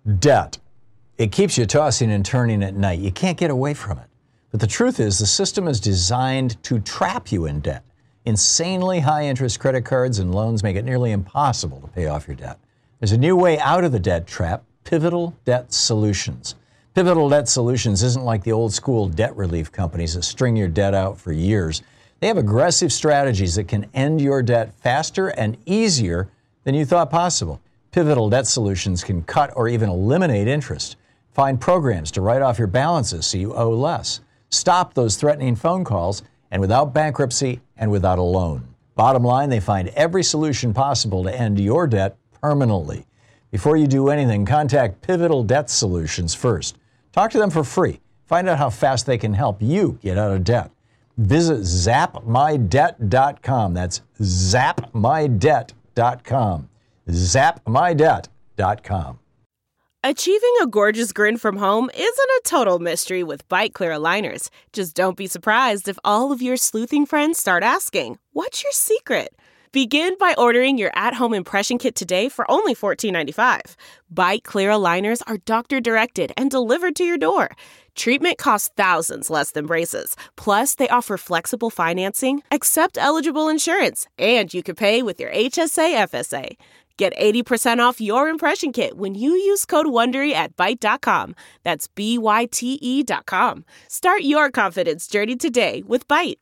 Debt. It keeps you tossing and turning at night. You can't get away from it. But the truth is, the system is designed to trap you in debt. Insanely high interest credit cards and loans make it nearly impossible to pay off your debt. There's a new way out of the debt trap: Pivotal Debt Solutions. Pivotal Debt Solutions isn't like the old school debt relief companies that string your debt out for years. They have aggressive strategies that can end your debt faster and easier than you thought possible. Pivotal Debt Solutions can cut or even eliminate interest. Find programs to write off your balances so you owe less. Stop those threatening phone calls, and without bankruptcy and without a loan. Bottom line, they find every solution possible to end your debt permanently. Before you do anything, contact Pivotal Debt Solutions first. Talk to them for free. Find out how fast they can help you get out of debt. Visit zapmydebt.com. That's zapmydebt.com. zapmydebt.com. Achieving a gorgeous grin from home isn't a total mystery with Byte Clear aligners. Just don't be surprised if all of your sleuthing friends start asking, "What's your secret?" Begin by ordering your at-home impression kit today for only $14.95. Byte Clear aligners are doctor-directed and delivered to your door. Treatment costs thousands less than braces. Plus, they offer flexible financing, accept eligible insurance, and you can pay with your HSA FSA. Get 80% off your impression kit when you use code WONDERY at Byte.com. That's BYTE.com. Start your confidence journey today with Byte.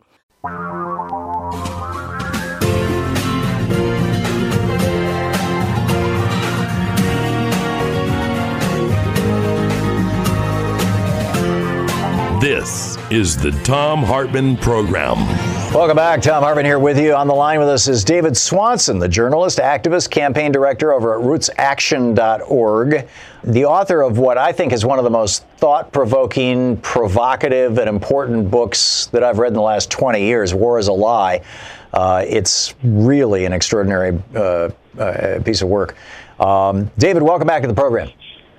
This is the Thom Hartmann Program. Welcome back. Thom Hartmann here with you. On the line with us is David Swanson, the journalist, activist, campaign director over at rootsaction.org, the author of what I think is one of the most thought-provoking, provocative, and important books that I've read in the last 20 years, War is a Lie. It's really an extraordinary piece of work. David, welcome back to the program.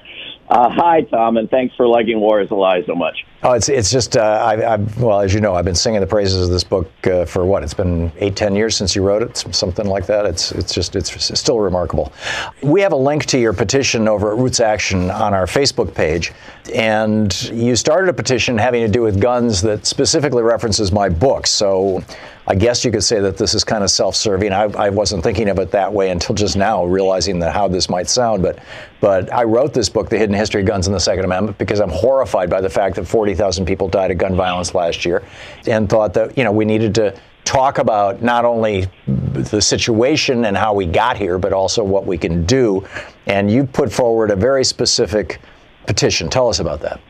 Hi, Thom, and thanks for liking War is a Lie so much. Oh, it's just, well, as you know, I've been singing the praises of this book for what? It's been 8-10 years since you wrote it, something like that. It's still remarkable. We have a link to your petition over at Roots Action on our Facebook page, and you started a petition having to do with guns that specifically references my book. So I guess you could say that this is kind of self-serving. I wasn't thinking of it that way until just now, realizing how this might sound. But I wrote this book, The Hidden History of Guns and the Second Amendment, because I'm horrified by the fact that 40,000 people died of gun violence last year, and thought that, we needed to talk about not only the situation and how we got here, but also what we can do. And you put forward a very specific petition. Tell us about that.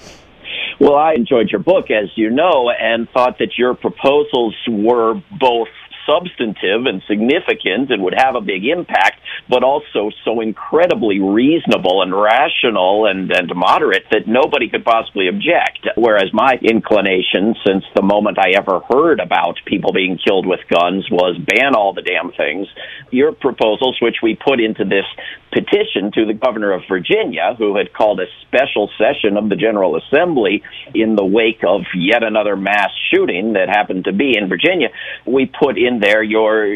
Well, I enjoyed your book, as you know, and thought that your proposals were both substantive and significant and would have a big impact, but also so incredibly reasonable and rational and moderate that nobody could possibly object. Whereas my inclination since the moment I ever heard about people being killed with guns was ban all the damn things. Your proposals, which we put into this petition to the governor of Virginia, who had called a special session of the General Assembly in the wake of yet another mass shooting that happened to be in Virginia, we put in there your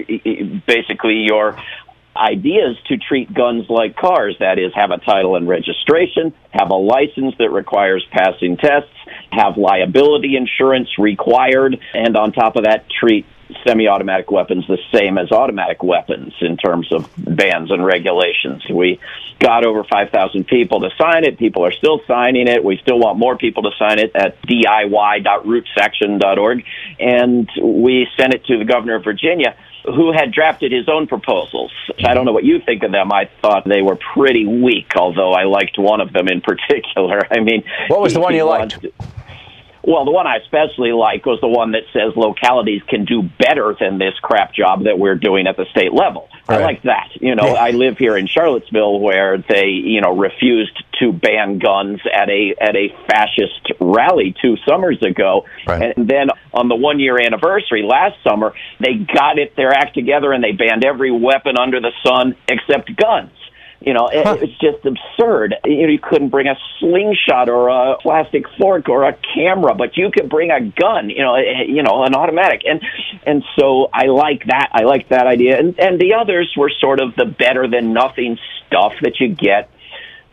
ideas to treat guns like cars. That is, have a title and registration, have a license that requires passing tests, have liability insurance required, and on top of that, treat semi-automatic weapons the same as automatic weapons in terms of bans and regulations. We got over 5,000 people to sign it. People are still signing it. We still want more people to sign it at diy.rootsaction.org. And we sent it to the governor of Virginia, who had drafted his own proposals. I don't know what you think of them. I thought they were pretty weak, although I liked one of them in particular. I mean, what was the one you liked? Well, the one I especially like was the one that says localities can do better than this crap job that we're doing at the state level. Right. I like that. I live here in Charlottesville, where they, refused to ban guns at a fascist rally 2 summers ago. Right. And then on the 1-year anniversary last summer, they got their act together and they banned every weapon under the sun except guns. It's just absurd. You couldn't bring a slingshot or a plastic fork or a camera, but you could bring a gun, an automatic. And so I like that. I like that idea. And the others were sort of the better than nothing stuff that you get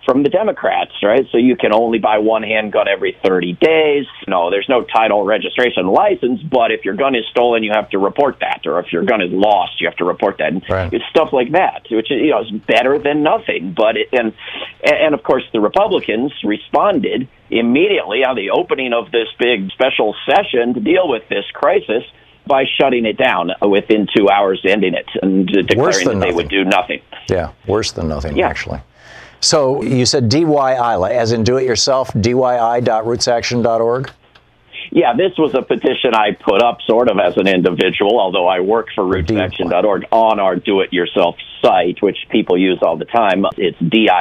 from the Democrats, right? So you can only buy one handgun every 30 days. No, there's no title, registration, license, but if your gun is stolen, you have to report that. Or if your gun is lost, you have to report that. And it's stuff like that, which is better than nothing. But and of course, the Republicans responded immediately on the opening of this big special session to deal with this crisis by shutting it down within 2 hours, ending it, and declaring that they would do nothing. Yeah, worse than nothing, actually. So you said DYI, as in do it yourself, dyi.rootsaction.org? Yeah, this was a petition I put up sort of as an individual, although I work for rootsaction.org on our do-it-yourself site, which people use all the time. It's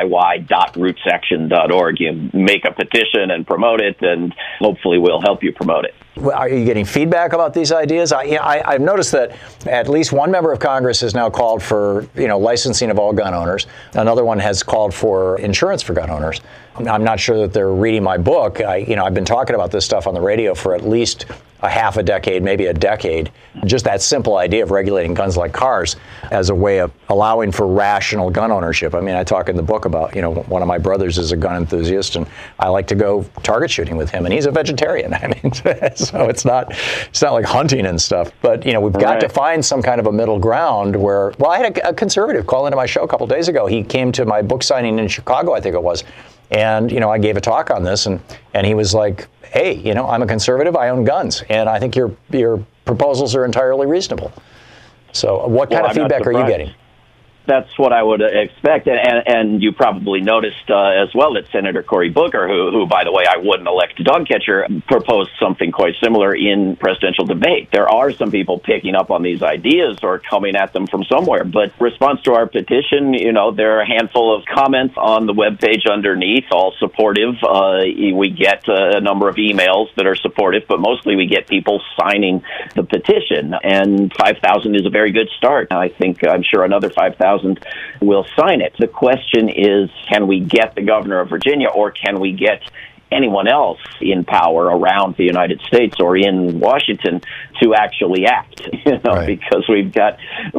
diy.rootsaction.org. You make a petition and promote it, and hopefully we'll help you promote it. Are you getting feedback about these ideas? I've noticed that at least one member of Congress has now called for, licensing of all gun owners. Another one has called for insurance for gun owners. I'm not sure that they're reading my book. I've been talking about this stuff on the radio for at least a half a decade, maybe a decade. Just that simple idea of regulating guns like cars as a way of allowing for rational gun ownership. I mean, I talk in the book about, one of my brothers is a gun enthusiast, and I like to go target shooting with him, and he's a vegetarian. I mean, so it's not like hunting and stuff. But, we've got to find some kind of a middle ground where, I had a conservative call into my show a couple days ago. He came to my book signing in Chicago, I think it was. And, I gave a talk on this, and he was like, hey, I'm a conservative, I own guns, and I think your proposals are entirely reasonable. So what kind of feedback are you getting? That's what I would expect. And you probably noticed as well that Senator Cory Booker, who, by the way, I wouldn't elect a dog catcher, proposed something quite similar in presidential debate. There are some people picking up on these ideas or coming at them from somewhere. But response to our petition, there are a handful of comments on the webpage underneath, all supportive. We get a number of emails that are supportive, but mostly we get people signing the petition. And 5,000 is a very good start. I'm sure another 5,000 will sign it. The question is, can we get the governor of Virginia, or can we get anyone else in power around the United States or in Washington to actually act? Because we've got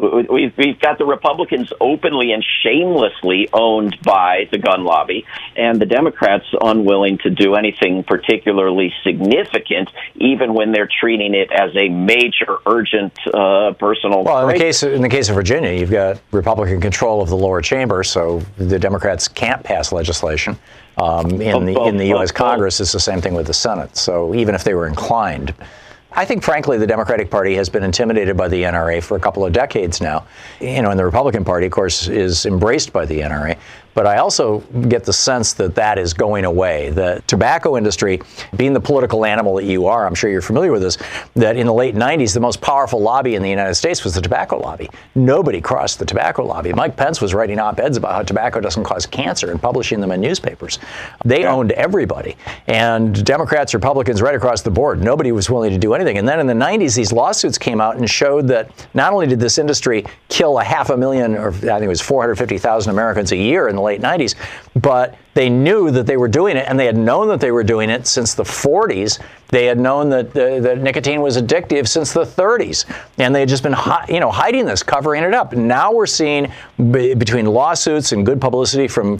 the Republicans openly and shamelessly owned by the gun lobby, and the Democrats unwilling to do anything particularly significant, even when they're treating it as a major, urgent, personal. Well, in the case of Virginia, you've got Republican control of the lower chamber, so the Democrats can't pass legislation. In the U.S. Congress, it's the same thing with the Senate. So even if they were inclined, I think, frankly, the Democratic Party has been intimidated by the NRA for a couple of decades now. And the Republican Party, of course, is embraced by the NRA. But I also get the sense that that is going away. The tobacco industry, being the political animal that you are, I'm sure you're familiar with this, that in the late 90s, the most powerful lobby in the United States was the tobacco lobby. Nobody crossed the tobacco lobby. Mike Pence was writing op-eds about how tobacco doesn't cause cancer and publishing them in newspapers. They owned everybody. And Democrats, Republicans, right across the board, nobody was willing to do anything. And then in the 90s, these lawsuits came out and showed that not only did this industry kill 500,000, or I think it was 450,000 Americans a year in the late 90s, but they knew that they were doing it, and they had known that they were doing it since the 40s. They had known that nicotine was addictive since the 30s, and they had just been hiding this, covering it up. And now we're seeing, between lawsuits and good publicity from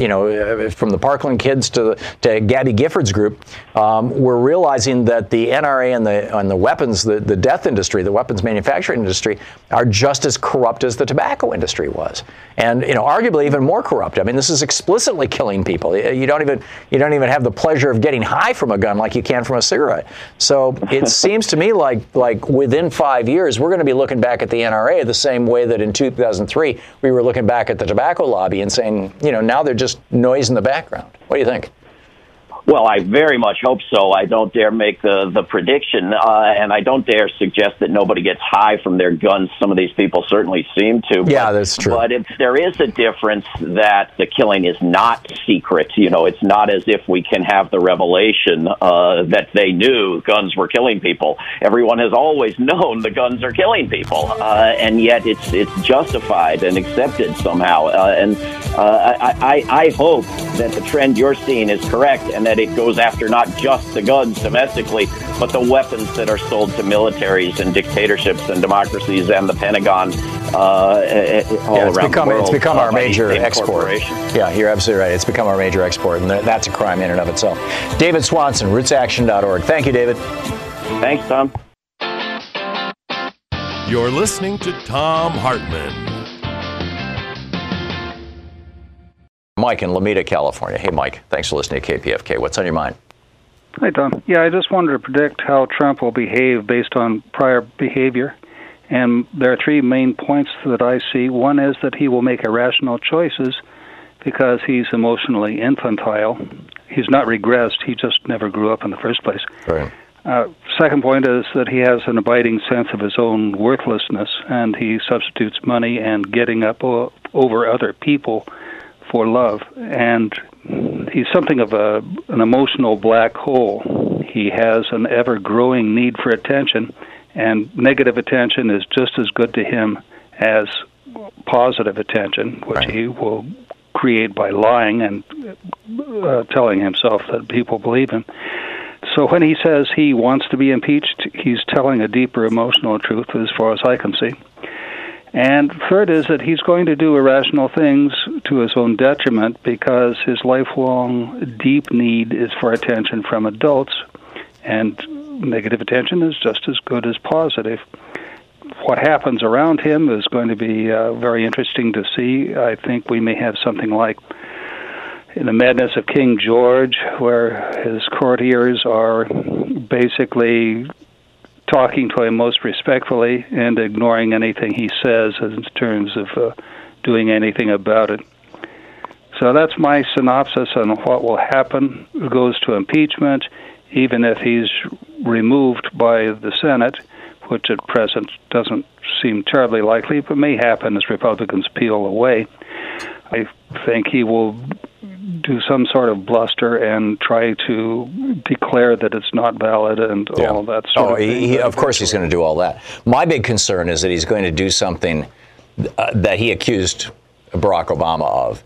the Parkland kids to Gabby Gifford's group, we're realizing that the NRA and the weapons, the death industry, the weapons manufacturing industry, are just as corrupt as the tobacco industry was, and arguably even more corrupt. I mean, this is explicitly killing people. You don't even have the pleasure of getting high from a gun like you can from a cigarette. So it seems to me like within 5 years, we're going to be looking back at the NRA the same way that in 2003 we were looking back at the tobacco lobby and saying, now they're just noise in the background. What do you think? Well, I very much hope so. I don't dare make the prediction, and I don't dare suggest that nobody gets high from their guns. Some of these people certainly seem to. Yeah, that's true. But if there is a difference that the killing is not secret, it's not as if we can have the revelation that they knew guns were killing people. Everyone has always known the guns are killing people, and yet it's justified and accepted somehow. I hope that the trend you're seeing is correct, and that it goes after not just the guns domestically, but the weapons that are sold to militaries and dictatorships and democracies and the Pentagon all around the world. It's become our major export. corporations. Yeah, you're absolutely right. It's become our major export, and that's a crime in and of itself. David Swanson, rootsaction.org. Thank you, David. Thanks, Tom. You're listening to Thom Hartmann. Mike in Lomita, California. Hey, Mike. Thanks for listening to KPFK. What's on your mind? Hi, Tom. Yeah, I just wanted to predict how Trump will behave based on prior behavior. And there are three main points that I see. One is that he will make irrational choices because he's emotionally infantile. He's not regressed. He just never grew up in the first place. Right. Second point is that he has an abiding sense of his own worthlessness, and he substitutes money and getting up over other people for love. And he's something of an emotional black hole. He has an ever-growing need for attention, and negative attention is just as good to him as positive attention, which he will create by lying and telling himself that people believe him. So when he says he wants to be impeached, he's telling a deeper emotional truth as far as I can see. And third is that he's going to do irrational things to his own detriment because his lifelong deep need is for attention from adults, and negative attention is just as good as positive. What happens around him is going to be very interesting to see. I think we may have something like in the madness of King George, where his courtiers are basically talking to him most respectfully and ignoring anything he says in terms of doing anything about it. So that's my synopsis on what will happen. It goes to impeachment, even if he's removed by the Senate, which at present doesn't seem terribly likely, but may happen as Republicans peel away. I think he will do some sort of bluster and try to declare that it's not valid and all that sort of thing. Of course he's going to do all that. My big concern is that he's going to do something that he accused Barack Obama of.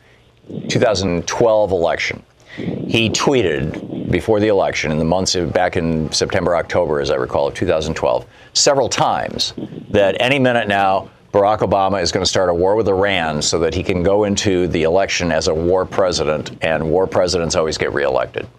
2012 election. He tweeted before the election in the months back in September, October, as I recall, of 2012, several times that any minute now, Barack Obama is going to start a war with Iran so that he can go into the election as a war president, and war presidents always get reelected.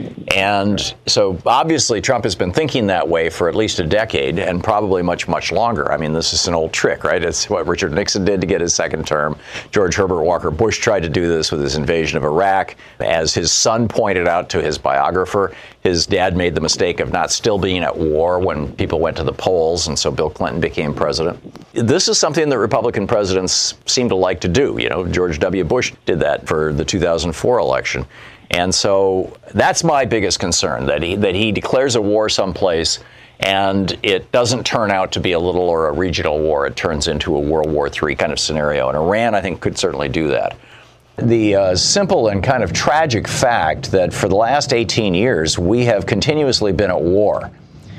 And so obviously Trump has been thinking that way for at least a decade and probably much, much longer. I mean, this is an old trick, right? It's what Richard Nixon did to get his second term. George Herbert Walker Bush tried to do this with his invasion of Iraq. As his son pointed out to his biographer, his dad made the mistake of not still being at war when people went to the polls, and so Bill Clinton became president. This is something that Republican presidents seem to like to do. You know, George W. Bush did that for the 2004 election. And so that's my biggest concern, that he declares a war someplace and it doesn't turn out to be a little or a regional war. It turns into a World War III kind of scenario. And Iran, I think, could certainly do that. The simple and kind of tragic fact that for the last 18 years, we have continuously been at war.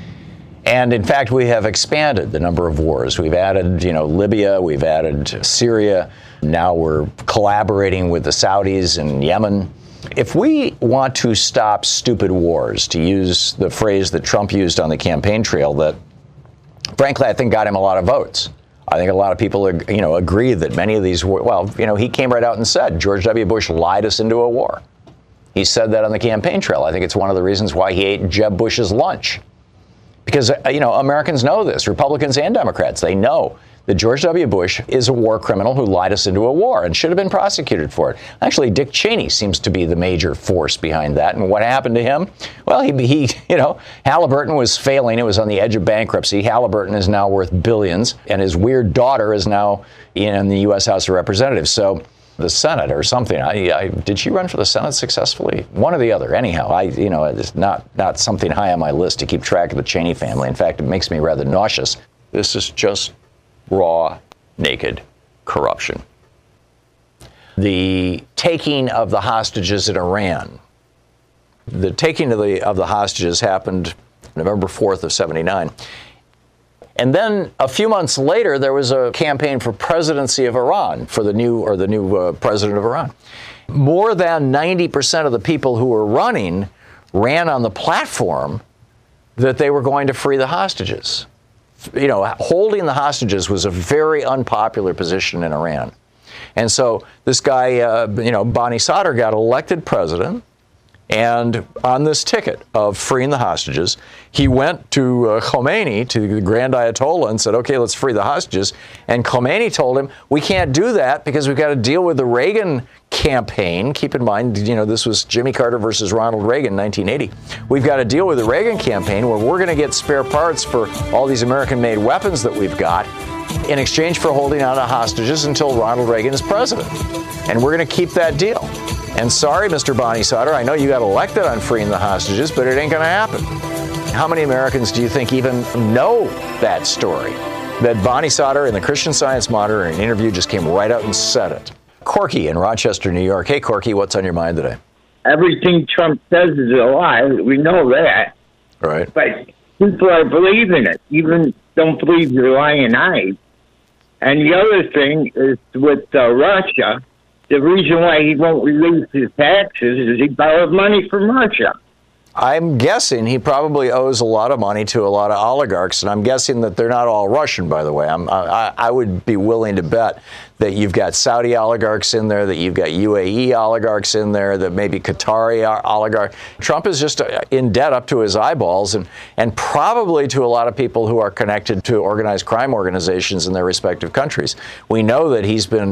And in fact, we have expanded the number of wars. We've added, Libya, we've added Syria. Now we're collaborating with the Saudis in Yemen. If we want to stop stupid wars, to use the phrase that Trump used on the campaign trail that, frankly, I think got him a lot of votes. I think a lot of people, agree that many of these, he came right out and said George W. Bush lied us into a war. He said that on the campaign trail. I think it's one of the reasons why he ate Jeb Bush's lunch. Because, Americans know this, Republicans and Democrats, they know that George W. Bush is a war criminal who lied us into a war and should have been prosecuted for it. Actually, Dick Cheney seems to be the major force behind that. And what happened to him? Well, Halliburton was failing. It was on the edge of bankruptcy. Halliburton is now worth billions, and his weird daughter is now in the U.S. House of Representatives. So the Senate or something. Did she run for the Senate successfully? One or the other. Anyhow, it's not something high on my list to keep track of the Cheney family. In fact, it makes me rather nauseous. This is just raw, naked corruption. The taking of the hostages in Iran. The taking of the hostages happened November 4th of 79. And then a few months later, there was a campaign for presidency of Iran, for the new president of Iran. More than 90% of the people who were running ran on the platform that they were going to free the hostages. holding the hostages was a very unpopular position in Iran. And so this guy, Bani Sadr, got elected president. And on this ticket of freeing the hostages, he went to Khomeini, to the Grand Ayatollah, and said, okay, let's free the hostages. And Khomeini told him, we can't do that because we've got to deal with the Reagan campaign. Keep in mind, this was Jimmy Carter versus Ronald Reagan, 1980. We've got to deal with the Reagan campaign where we're going to get spare parts for all these American-made weapons that we've got in exchange for holding on to hostages until Ronald Reagan is president. And we're going to keep that deal. And sorry, Mr. Bani Sadr, I know you got elected on freeing the hostages, but it ain't going to happen. How many Americans do you think even know that story? That Bani Sadr in the Christian Science Monitor in an interview just came right out and said it. Corky in Rochester, New York. Hey, Corky, what's on your mind today? Everything Trump says is a lie. We know that. Right. But people are believing it, even don't believe your lying eyes. And the other thing is with Russia, the reason why he won't release his taxes is he borrowed money from Russia. I'm guessing he probably owes a lot of money to a lot of oligarchs, and I'm guessing that they're not all Russian, by the way. I would be willing to bet that you've got Saudi oligarchs in there, that you've got UAE oligarchs in there, that maybe Qatari oligarchs. Trump is just in debt up to his eyeballs, and probably to a lot of people who are connected to organized crime organizations in their respective countries. We know that he's been,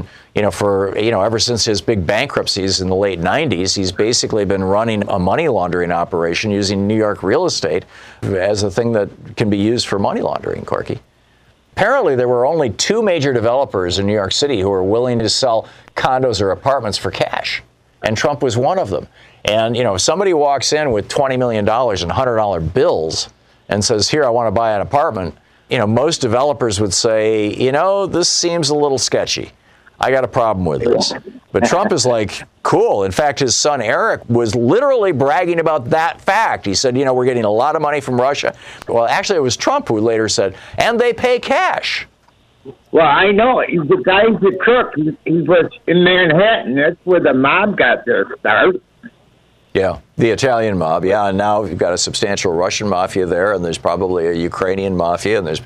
ever since his big bankruptcies in the late 90s, he's basically been running a money laundering operation using New York real estate as a thing that can be used for money laundering, Corky. Apparently, there were only 2 major developers in New York City who were willing to sell condos or apartments for cash, and Trump was one of them. And, if somebody walks in with $20 million in $100 bills and says, here, I want to buy an apartment, most developers would say, this seems a little sketchy. I got a problem with this. But Trump is like, cool. In fact, his son Eric was literally bragging about that fact. He said, we're getting a lot of money from Russia. Well, actually, it was Trump who later said, and they pay cash. Well, I know. The guy's a crook. He was in Manhattan. That's where the mob got their start. Yeah, the Italian mob. Yeah, and now you've got a substantial Russian mafia there, and there's probably a Ukrainian mafia, and there's,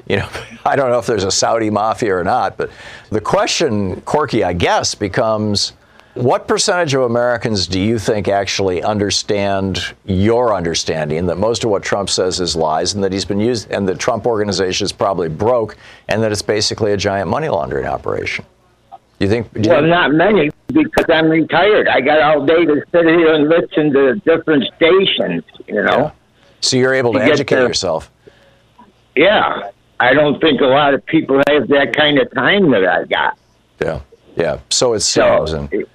I don't know if there's a Saudi mafia or not. But the question, Corky, I guess, becomes, what percentage of Americans do you think actually understand your understanding that most of what Trump says is lies, and that he's been used, and the Trump organization is probably broke, and that it's basically a giant money laundering operation? Not many, because I'm retired. I got all day to sit here and listen to different stations, Yeah. So you're able to educate yourself. Yeah. I don't think a lot of people have that kind of time that I got. Yeah. Yeah. So it seems.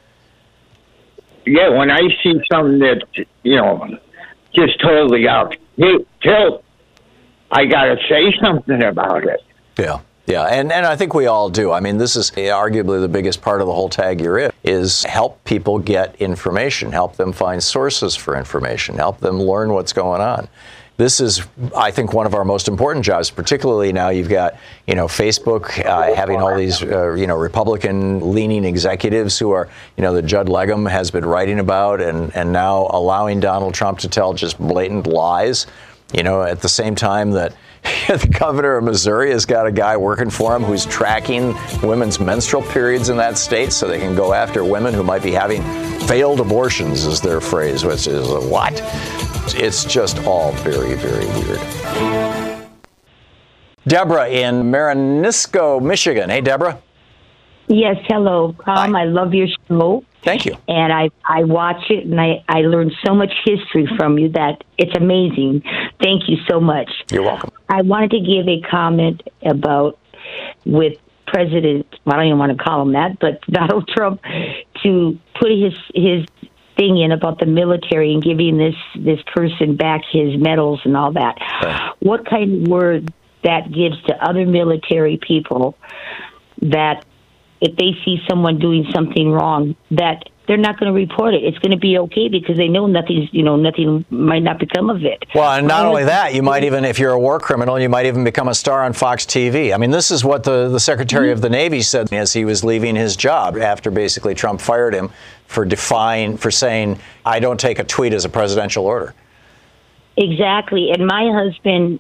Yeah, when I see something that, just totally out tilt, I got to say something about it. Yeah. Yeah, and I think we all do. I mean, this is arguably the biggest part of the whole Tag You're It, is help people get information, help them find sources for information, help them learn what's going on. This is, I think, one of our most important jobs, particularly now you've got, Facebook having all these, Republican-leaning executives who are, that Judd Legum has been writing about and now allowing Donald Trump to tell just blatant lies, at the same time that the governor of Missouri has got a guy working for him who's tracking women's menstrual periods in that state so they can go after women who might be having failed abortions, is their phrase, which is what? It's just all very, very weird. Deborah in Marinisco, Michigan. Hey, Deborah. Yes, hello, Tom. Hi. I love your show. Thank you. And I watch it, and I learned so much history from you that it's amazing. Thank you so much. You're welcome. I wanted to give a comment about with President, I don't even want to call him that, but Donald Trump, to put his thing in about the military and giving this person back his medals and all that. Right. What kind of word that gives to other military people that if they see someone doing something wrong, that they're not going to report it. It's going to be okay because they know nothing might not become of it. Well, and not only that, you might even, if you're a war criminal, you might even become a star on Fox TV. I mean, this is what the Secretary of the Navy said as he was leaving his job after basically Trump fired him for saying, I don't take a tweet as a presidential order. Exactly. And my husband,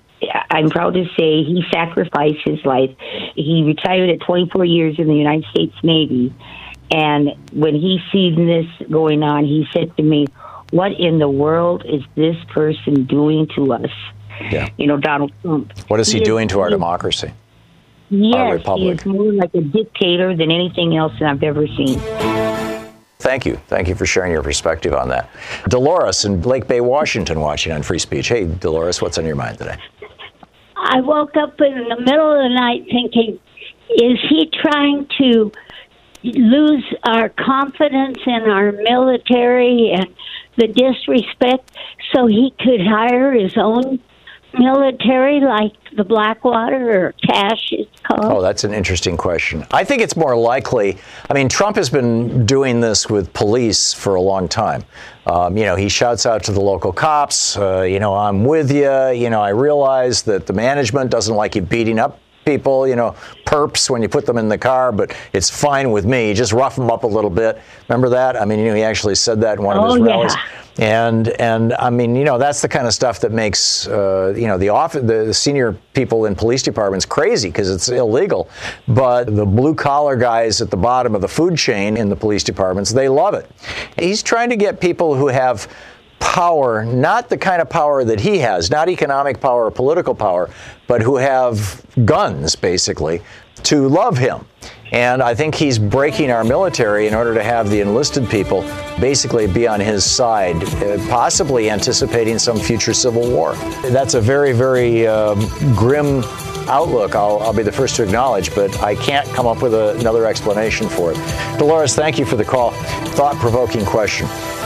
I'm proud to say he sacrificed his life. He retired at 24 years in the United States Navy. And when he seen this going on, he said to me, what in the world is this person doing to us? Yeah. Donald Trump. What is he doing to our democracy? Yes, our republic? He is more like a dictator than anything else that I've ever seen. Thank you. Thank you for sharing your perspective on that. Dolores in Lake Bay, Washington, watching on Free Speech. Hey, Dolores, what's on your mind today? I woke up in the middle of the night thinking, is he trying to lose our confidence in our military and the disrespect so he could hire his own military like the Blackwater or TASH is called? Oh, that's an interesting question. I think it's more likely. I mean, Trump has been doing this with police for a long time. He shouts out to the local cops, I'm with you. I realize that the management doesn't like you beating up people, perps when you put them in the car, but it's fine with me. Just rough them up a little bit. Remember that? I mean, he actually said that in one of his rallies. And I mean, that's the kind of stuff that makes, the senior people in police departments crazy because it's illegal. But the blue collar guys at the bottom of the food chain in the police departments, they love it. He's trying to get people who have power, not the kind of power that he has, not economic power or political power, but who have guns, basically, to love him. And I think he's breaking our military in order to have the enlisted people basically be on his side, possibly anticipating some future civil war. That's a very, very grim outlook, I'll be the first to acknowledge, but I can't come up with another explanation for it. Dolores, thank you for the call. Thought-provoking question.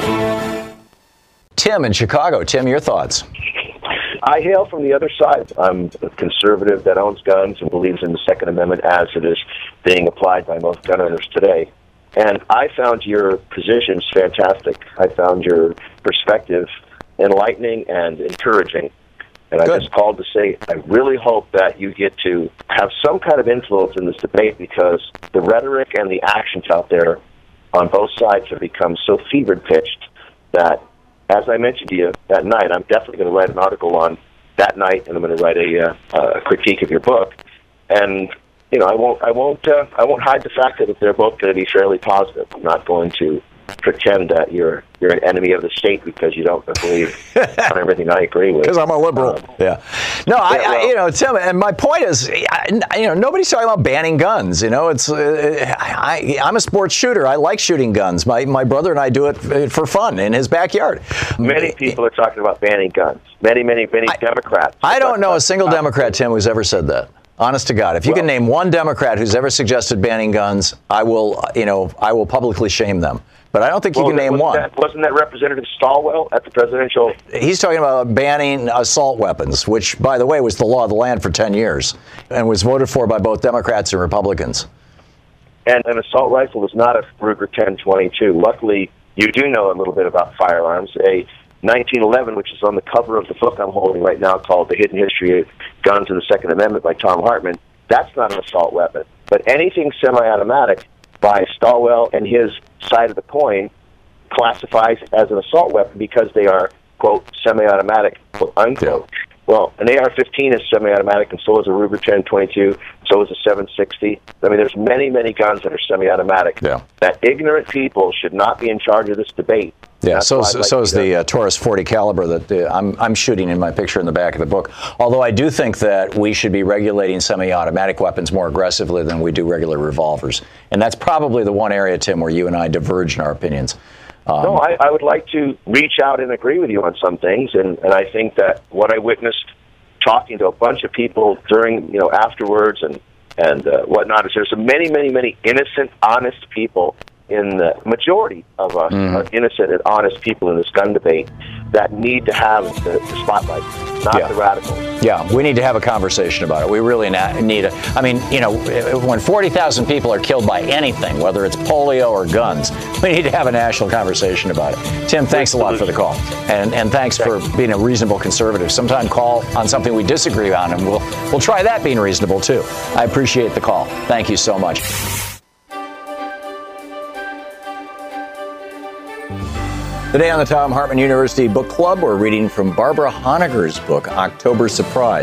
Tim in Chicago. Tim, your thoughts? I hail from the other side. I'm a conservative that owns guns and believes in the Second Amendment as it is being applied by most gun owners today. And I found your positions fantastic. I found your perspective enlightening and encouraging. And I just called to say I really hope that you get to have some kind of influence in this debate because the rhetoric and the actions out there on both sides have become so fevered-pitched that, as I mentioned to you that night, I'm definitely going to write an article on that night, and I'm going to write a critique of your book. And I won't hide the fact that they're both going to be fairly positive. I'm not going to pretend that you're an enemy of the state because you don't believe on everything I agree with. Because I'm a liberal. No, Tim, and my point is, nobody's talking about banning guns. It's I'm a sports shooter. I like shooting guns. My brother and I do it for fun in his backyard. Many people are talking about banning guns. Many Democrats. I don't know a single Democrat, Tim, who's ever said that. Honest to God, if you can name one Democrat who's ever suggested banning guns, I will publicly shame them. But I don't think you can name one. Wasn't that Representative Stilwell at the presidential? He's talking about banning assault weapons, which, by the way, was the law of the land for 10 years and was voted for by both Democrats and Republicans. And an assault rifle is not a Ruger 10/22. Luckily, you do know a little bit about firearms. A 1911, which is on the cover of the book I'm holding right now called The Hidden History of Guns and the Second Amendment by Thom Hartmann, that's not an assault weapon. But anything semi-automatic by Stilwell and his side of the coin classifies as an assault weapon because they are, quote, semi-automatic, quote, unquote. Yeah. Well, an AR-15 is semi-automatic, and so is a Ruger 10/22, so is a 760. I mean, there's many guns that are semi-automatic. Yeah. That ignorant people should not be in charge of this debate. Yeah, so is the Taurus 40 caliber that I'm shooting in my picture in the back of the book. Although I do think that we should be regulating semi-automatic weapons more aggressively than we do regular revolvers. And that's probably the one area, Tim, where you and I diverge in our opinions. No, I would like to reach out and agree with you on some things, and I think that what I witnessed talking to a bunch of people during, afterwards and whatnot, is there's many innocent, honest people in the majority of us are innocent and honest people in this gun debate that need to have the spotlight, not the radicals. Yeah, we need to have a conversation about it. We really need when 40,000 people are killed by anything, whether it's polio or guns, we need to have a national conversation about it. Tim, thanks a lot for the call. And thanks for being a reasonable conservative. Sometime call on something we disagree on, and we'll try that being reasonable, too. I appreciate the call. Thank you so much. Today on the Thom Hartmann University Book Club, we're reading from Barbara Honegger's book, October Surprise,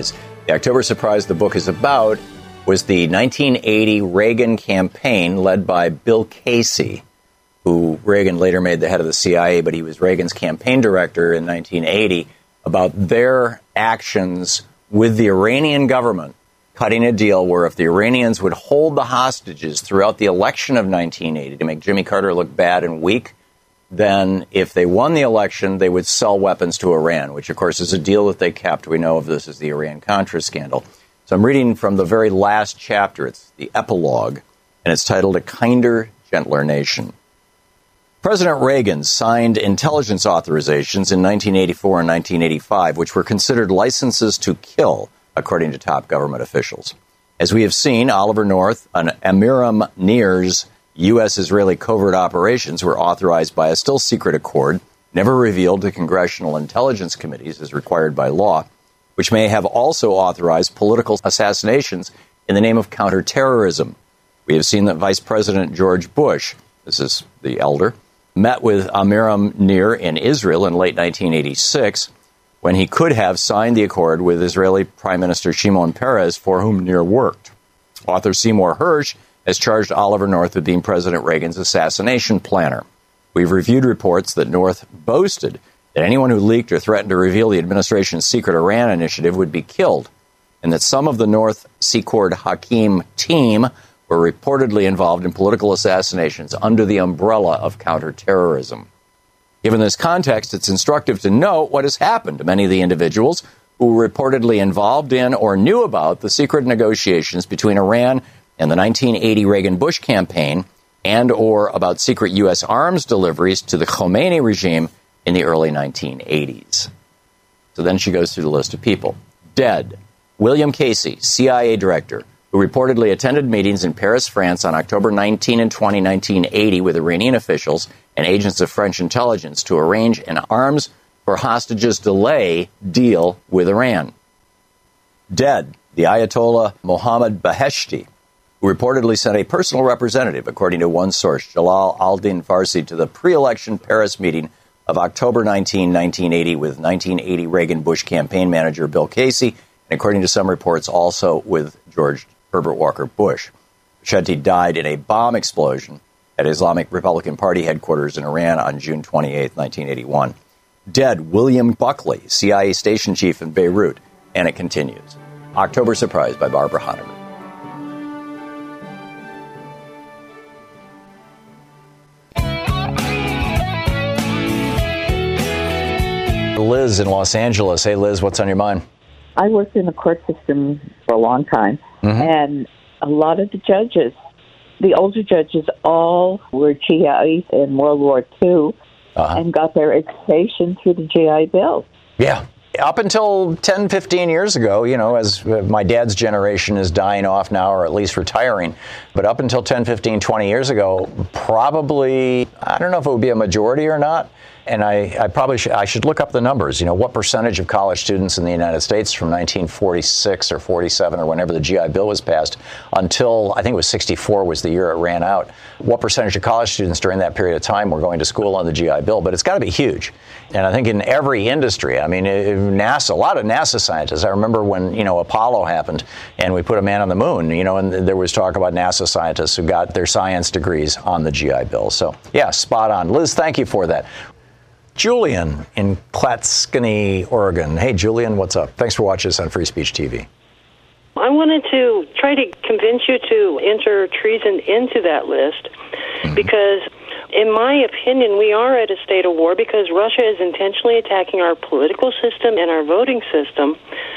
The October surprise the book is about was the 1980 Reagan campaign led by Bill Casey, who Reagan later made the head of the CIA, but he was Reagan's campaign director in 1980, about their actions with the Iranian government, cutting a deal where if the Iranians would hold the hostages throughout the election of 1980 to make Jimmy Carter look bad and weak, then if they won the election, they would sell weapons to Iran, which, of course, is a deal that they kept. We know of this as the Iran-Contra scandal. So I'm reading from the very last chapter. It's the epilogue, and it's titled A Kinder, Gentler Nation. President Reagan signed intelligence authorizations in 1984 and 1985, which were considered licenses to kill, according to top government officials. As we have seen, Oliver North and Amiram Nir's U.S.-Israeli covert operations were authorized by a still secret accord, never revealed to congressional intelligence committees as required by law, which may have also authorized political assassinations in the name of counterterrorism. We have seen that Vice President George Bush, this is the elder, met with Amiram Nir in Israel in late 1986, when he could have signed the accord with Israeli Prime Minister Shimon Peres, for whom Nir worked. Author Seymour Hersh has charged Oliver North with being President Reagan's assassination planner. We've reviewed reports that North boasted that anyone who leaked or threatened to reveal the administration's secret Iran initiative would be killed, and that some of the North Secord Hakim team were reportedly involved in political assassinations under the umbrella of counterterrorism. Given this context, it's instructive to note what has happened to many of the individuals who were reportedly involved in or knew about the secret negotiations between Iran and the 1980 Reagan-Bush campaign, and or about secret U.S. arms deliveries to the Khomeini regime in the early 1980s. So then she goes through the list of people. Dead: William Casey, CIA director, who reportedly attended meetings in Paris, France on October 19 and 20, 1980 with Iranian officials and agents of French intelligence to arrange an arms for hostages delay deal with Iran. Dead: the Ayatollah Mohammad Beheshti, who reportedly sent a personal representative, according to one source, Jalal al-Din Farsi, to the pre-election Paris meeting of October 19, 1980 with 1980 Reagan-Bush campaign manager Bill Casey, and according to some reports, also with George Herbert Walker Bush. Beheshti died in a bomb explosion at Islamic Republican Party headquarters in Iran on June 28, 1981. Dead: William Buckley, CIA station chief in Beirut. And it continues. October Surprise by Barbara Honeyman. Liz in Los Angeles. Hey, Liz, what's on your mind? I worked in the court system for a long time, and a lot of the judges, the older judges, all were GIs in World War II and got their education through the GI Bill. Yeah. Up until 10, 15 years ago, you know, as my dad's generation is dying off now, or at least retiring, but up until 10, 15, 20 years ago, probably, I don't know if it would be a majority or not, and I probably should look up the numbers. You know, what percentage of college students in the United States from 1946 or 47 or whenever the GI Bill was passed until, I think it was 64 was the year it ran out, what percentage of college students during that period of time were going to school on the GI Bill? But it's got to be huge. And I think in every industry, I mean, NASA, a lot of NASA scientists, I remember when, you know, Apollo happened and we put a man on the moon, you know, and there was talk about NASA scientists who got their science degrees on the GI Bill. So, yeah, spot on. Liz, thank you for that. Julian in Clatskanie, Oregon. Hey, Julian, what's up? Thanks for watching us on Free Speech TV. I wanted to try to convince you to enter treason into that list because, in my opinion, we are at a state of war because Russia is intentionally attacking our political system and our voting system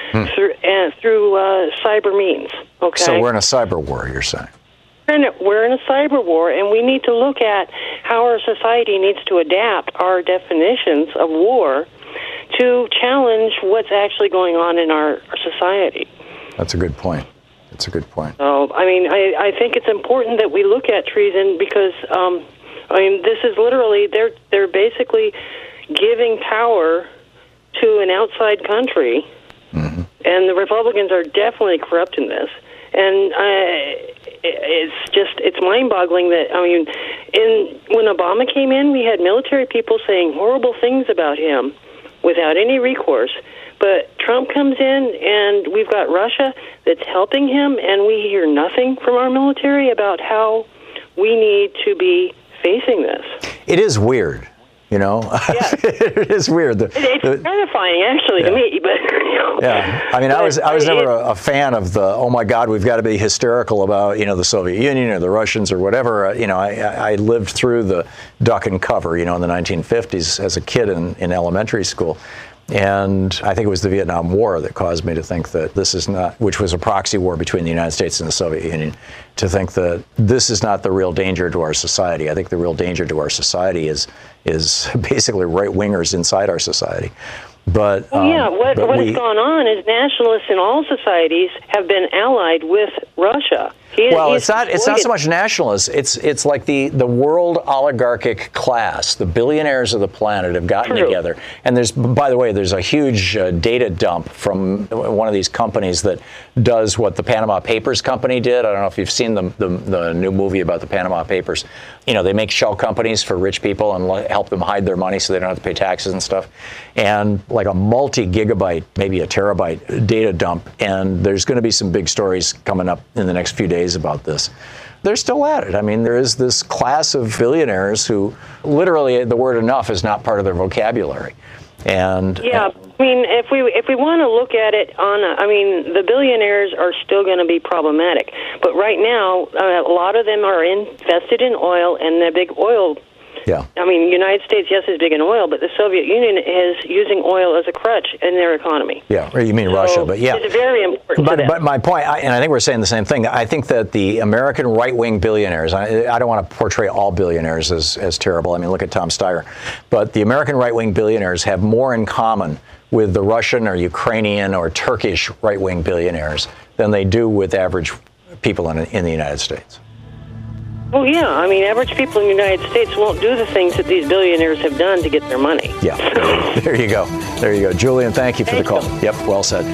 through cyber means. Okay. So we're in a cyber war, you're saying? We're in a cyber war, and we need to look at how our society needs to adapt our definitions of war to challenge what's actually going on in our society. That's a good point. That's a good point. So, I mean, I think it's important that we look at treason because, I mean, this is literally, they're basically giving power to an outside country, and the Republicans are definitely corrupt in this. And it's mind-boggling that, I mean, when Obama came in, we had military people saying horrible things about him. without any recourse. But Trump comes in, and we've got Russia that's helping him, and we hear nothing from our military about how we need to be facing this. It is weird. Yeah. It is weird. It's terrifying, actually, to me. But yeah, I mean, I was never a fan of the, oh my God, we've got to be hysterical about the Soviet Union or the Russians or whatever. I lived through the duck and cover, in the 1950s as a kid in elementary school. And I think it was the Vietnam War that caused me to think that this is not, which was a proxy war between the United States and the Soviet Union, to think that this is not the real danger to our society. I think the real danger to our society is basically right-wingers inside our society. But what has gone on is nationalists in all societies have been allied with Russia. It's not so much nationalists. It's like the world oligarchic class, the billionaires of the planet have gotten together. And by the way, there's a huge data dump from one of these companies that does what the Panama Papers company did. I don't know if you've seen the new movie about the Panama Papers. They make shell companies for rich people and help them hide their money so they don't have to pay taxes and stuff. And like a multi-gigabyte, maybe a terabyte data dump. And there's going to be some big stories coming up in the next few days about this. They're still at it. I mean, there is this class of billionaires who literally the word enough is not part of their vocabulary. And I mean, if we want to look at it the billionaires are still going to be problematic. But right now, a lot of them are invested in oil, and the big oil. Yeah. I mean, United States, yes, is big in oil, but the Soviet Union is using oil as a crutch in their economy. Yeah, or you mean Russia, but yeah. It's very important to them. But my point, and I think we're saying the same thing, I think that the American right-wing billionaires, I don't want to portray all billionaires as terrible. I mean, look at Tom Steyer. But the American right-wing billionaires have more in common with the Russian or Ukrainian or Turkish right-wing billionaires than they do with average people in the United States. Well, yeah. I mean, average people in the United States won't do the things that these billionaires have done to get their money. Yeah. There you go. There you go. Julian, thank you for the call. Yep, well said.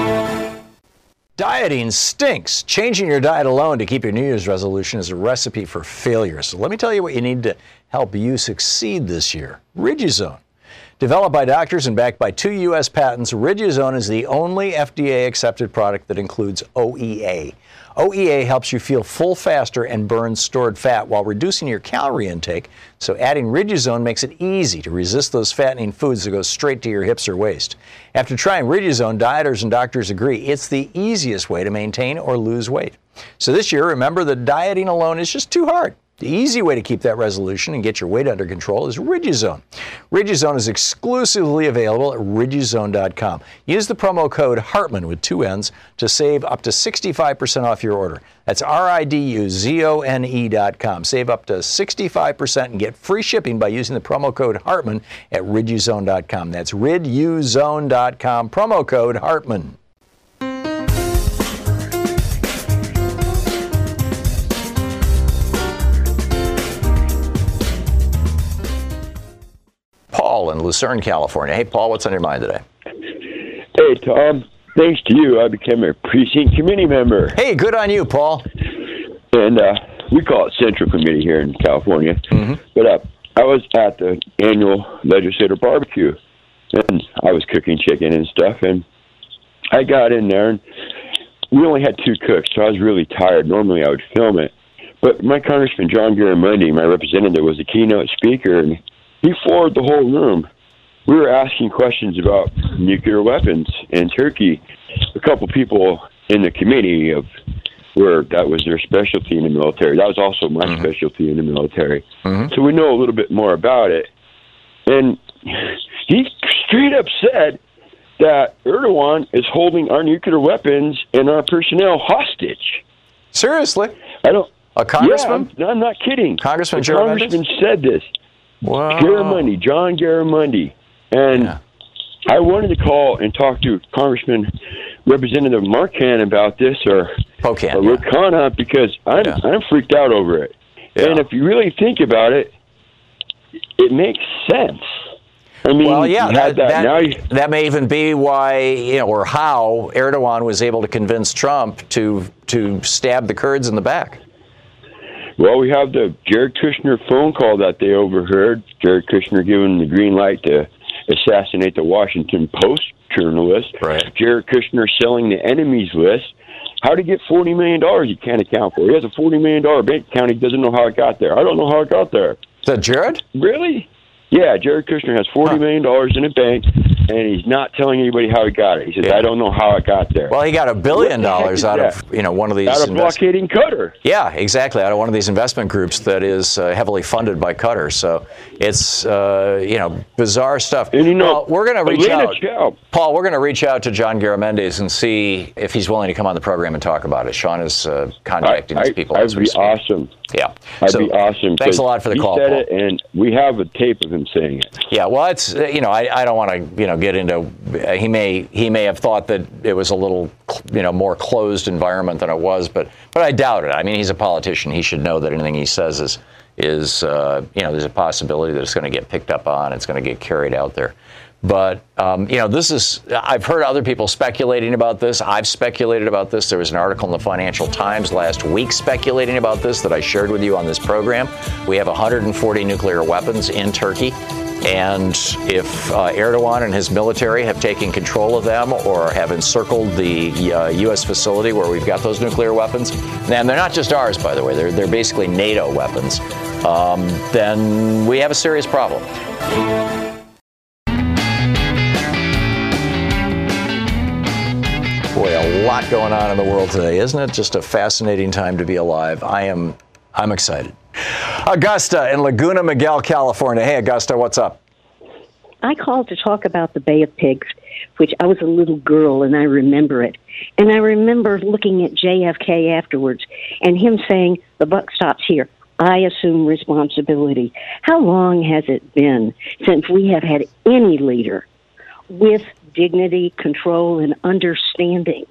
Dieting stinks. Changing your diet alone to keep your New Year's resolution is a recipe for failure. So let me tell you what you need to help you succeed this year. Riduzone. Developed by doctors and backed by 2 U.S. patents, Riduzone is the only FDA-accepted product that includes OEA. OEA helps you feel full faster and burn stored fat while reducing your calorie intake, so adding Riduzone makes it easy to resist those fattening foods that go straight to your hips or waist. After trying Riduzone, dieters and doctors agree it's the easiest way to maintain or lose weight. So this year, remember that dieting alone is just too hard. The easy way to keep that resolution and get your weight under control is Riduzone. Riduzone is exclusively available at Riduzone.com. Use the promo code Hartman with 2 N's to save up to 65% off your order. That's RIDUZONE.com. Save up to 65% and get free shipping by using the promo code Hartman at Riduzone.com. That's Riduzone.com, promo code Hartman. Paul in Lucerne, California. Hey, Paul, what's on your mind today? Hey, Tom. Thanks to you, I became a precinct committee member. Hey, good on you, Paul. And we call it Central Committee here in California. Mm-hmm. But I was at the annual legislative barbecue, and I was cooking chicken and stuff, and I got in there, and we only had 2 cooks, so I was really tired. Normally I would film it. But my Congressman John Garamendi, my representative, was the keynote speaker, and he floored the whole room. We were asking questions about nuclear weapons in Turkey. A couple people in the committee where that was their specialty in the military. That was also my specialty in the military. Mm-hmm. So we know a little bit more about it. And he straight up said that Erdogan is holding our nuclear weapons and our personnel hostage. Seriously? A congressman? Yeah, I'm not kidding. Congressman The congressman said this. Wow. Garamendi, John Garamendi. And I wanted to call and talk to Congressman Representative Marcan about this, or Rokana, because I'm freaked out over it. Yeah. And if you really think about it, it makes sense. I mean, well, yeah, that may even be why, or how Erdogan was able to convince Trump to stab the Kurds in the back. Well, we have the Jared Kushner phone call that they overheard. Jared Kushner giving the green light to assassinate the Washington Post journalist. Right. Jared Kushner selling the enemies list. How did he get $40 million he can't account for? He has a $40 million bank account. He doesn't know how it got there. I don't know how it got there. Is that Jared? Really? Yeah, Jared Kushner has $40 million in a bank, and he's not telling anybody how he got it. He says, I don't know how it got there. Well, he got $1 billion out of one of these. Out of blockading Qatar. Yeah, exactly. Out of one of these investment groups that is heavily funded by Qatar. So it's bizarre stuff. And well, we're going to reach out. Chow. Paul, we're going to reach out to John Garamendi and see if he's willing to come on the program and talk about it. Sean is contacting these people. That'd be awesome. Yeah, that'd be awesome. Thanks a lot for the call, Paul. Paul. It, and we have a tape of him saying it. Yeah, well, it's I don't want to get into. He may have thought that it was a little more closed environment than it was, but I doubt it. I mean, he's a politician. He should know that anything he says is there's a possibility that it's going to get picked up on. It's going to get carried out there. But, this is, I've heard other people speculating about this. I've speculated about this. There was an article in the Financial Times last week speculating about this that I shared with you on this program. We have 140 nuclear weapons in Turkey. And if Erdogan and his military have taken control of them or have encircled the U.S. facility where we've got those nuclear weapons, and they're not just ours, by the way, they're basically NATO weapons, then we have a serious problem. Boy, a lot going on in the world today, isn't it? Just a fascinating time to be alive. I'm excited. Augusta in Laguna Niguel, California. Hey, Augusta, what's up? I called to talk about the Bay of Pigs, which I was a little girl and I remember it. And I remember looking at JFK afterwards and him saying, the buck stops here. I assume responsibility. How long has it been since we have had any leader with dignity, control, and understanding?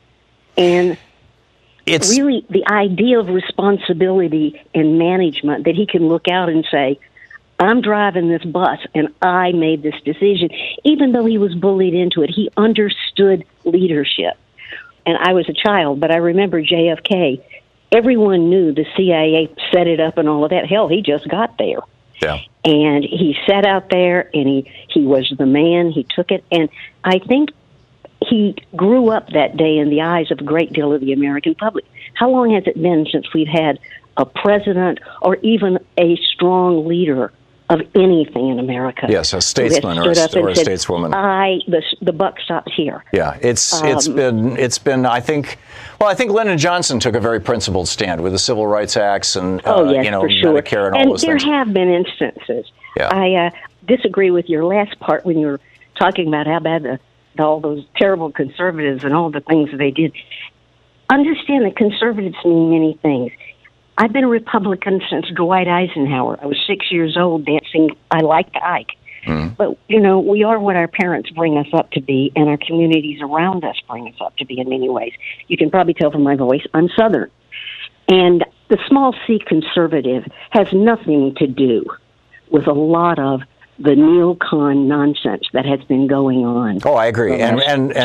And it's really the idea of responsibility and management, that he can look out and say, I'm driving this bus and I made this decision. Even though he was bullied into it, he understood leadership. And I was a child, but I remember JFK. Everyone knew the CIA set it up and all of that. Hell, he just got there. Yeah. And he sat out there and he was the man. He took it. And I think he grew up that day in the eyes of a great deal of the American public. How long has it been since we've had a president or even a strong leader of anything in America? Yes, a statesman or a stateswoman. The buck stops here. Yeah, it's been. I think Lyndon Johnson took a very principled stand with the Civil Rights Acts and for sure. Medicare and all those things. And there have been instances. Yeah. I disagree with your last part when you were talking about how bad all those terrible conservatives and all the things that they did. Understand that conservatives mean many things. I've been a Republican since Dwight Eisenhower. I was 6 years old dancing I Like Ike. Mm. But, we are what our parents bring us up to be, and our communities around us bring us up to be in many ways. You can probably tell from my voice, I'm Southern. And the small C conservative has nothing to do with a lot of the neocon nonsense that has been going on. Oh, I agree. And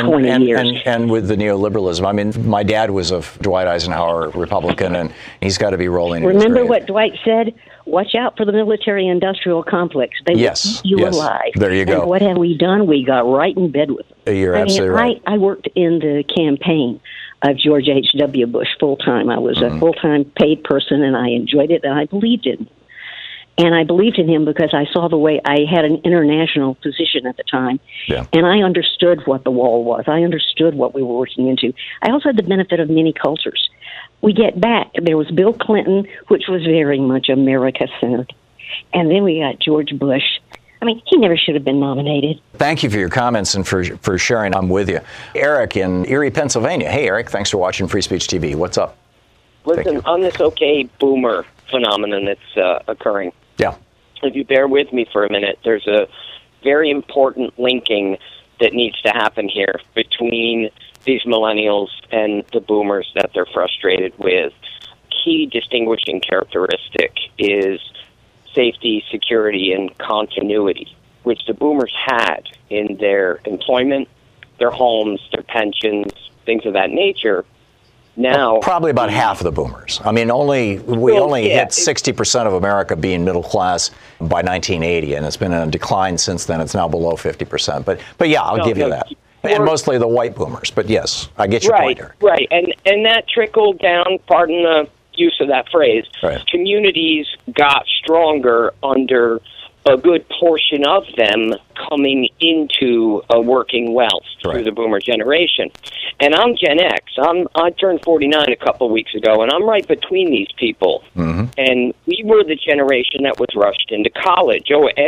with the neoliberalism. I mean, my dad was a Dwight Eisenhower Republican, and he's got to be rolling in his grave. Remember what Dwight said? Watch out for the military-industrial complex. They will eat you alive. There you go. And what have we done? We got right in bed with them. You're absolutely right. I worked in the campaign of George H.W. Bush full-time. I was a full-time paid person, and I enjoyed it, and I believed in it. And I believed in him because I saw the way I had an international position at the time. Yeah. And I understood what the wall was. I understood what we were working into. I also had the benefit of many cultures. We get back. There was Bill Clinton, which was very much America-centered. And then we got George Bush. I mean, he never should have been nominated. Thank you for your comments and for sharing. I'm with you. Eric in Erie, Pennsylvania. Hey, Eric, thanks for watching Free Speech TV. What's up? Listen, on this boomer phenomenon that's occurring. Yeah. If you bear with me for a minute, there's a very important linking that needs to happen here between these millennials and the boomers that they're frustrated with. Key distinguishing characteristic is safety, security, and continuity, which the boomers had in their employment, their homes, their pensions, things of that nature. now. Probably about half of the boomers. I mean, we only hit 60% of America being middle class by 1980, and it's been in a decline since then. It's now below 50%. But yeah, I'll give you that. And mostly the white boomers. But yes, I get your point here. Right, and that trickled down, pardon the use of that phrase, communities got stronger under a good portion of them coming into a working wealth through the boomer generation. And I'm Gen X. I turned 49 a couple of weeks ago, and I'm right between these people. Mm-hmm. And we were the generation that was rushed into college.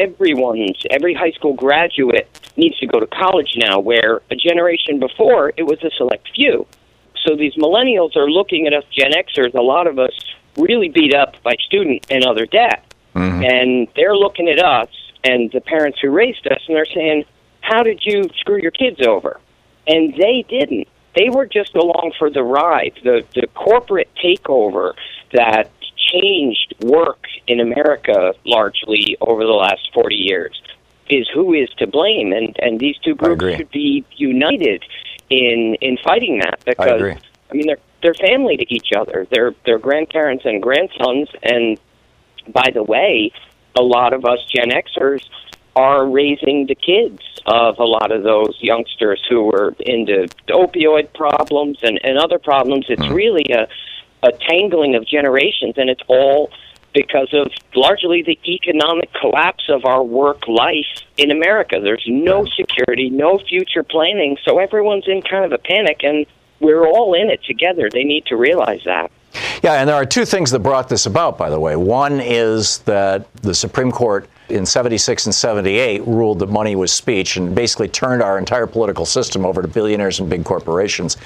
Every high school graduate needs to go to college now, where a generation before, it was a select few. So these millennials are looking at us Gen Xers, a lot of us really beat up by student and other debt. Mm-hmm. And they're looking at us and the parents who raised us, and they're saying, how did you screw your kids over? And they didn't. They were just along for the ride. The corporate takeover that changed work in America largely over the last 40 years is who is to blame. And these two groups should be united in fighting that, because, I mean, they're family to each other. They're grandparents and grandsons, and by the way, a lot of us Gen Xers are raising the kids of a lot of those youngsters who were into opioid problems and other problems. It's really a tangling of generations, and it's all because of largely the economic collapse of our work life in America. There's no security, no future planning, so everyone's in kind of a panic, and we're all in it together. They need to realize that. Yeah, and there are two things that brought this about, by the way. One is that the Supreme Court in 76 and 78 ruled that money was speech and basically turned our entire political system over to billionaires and big corporations.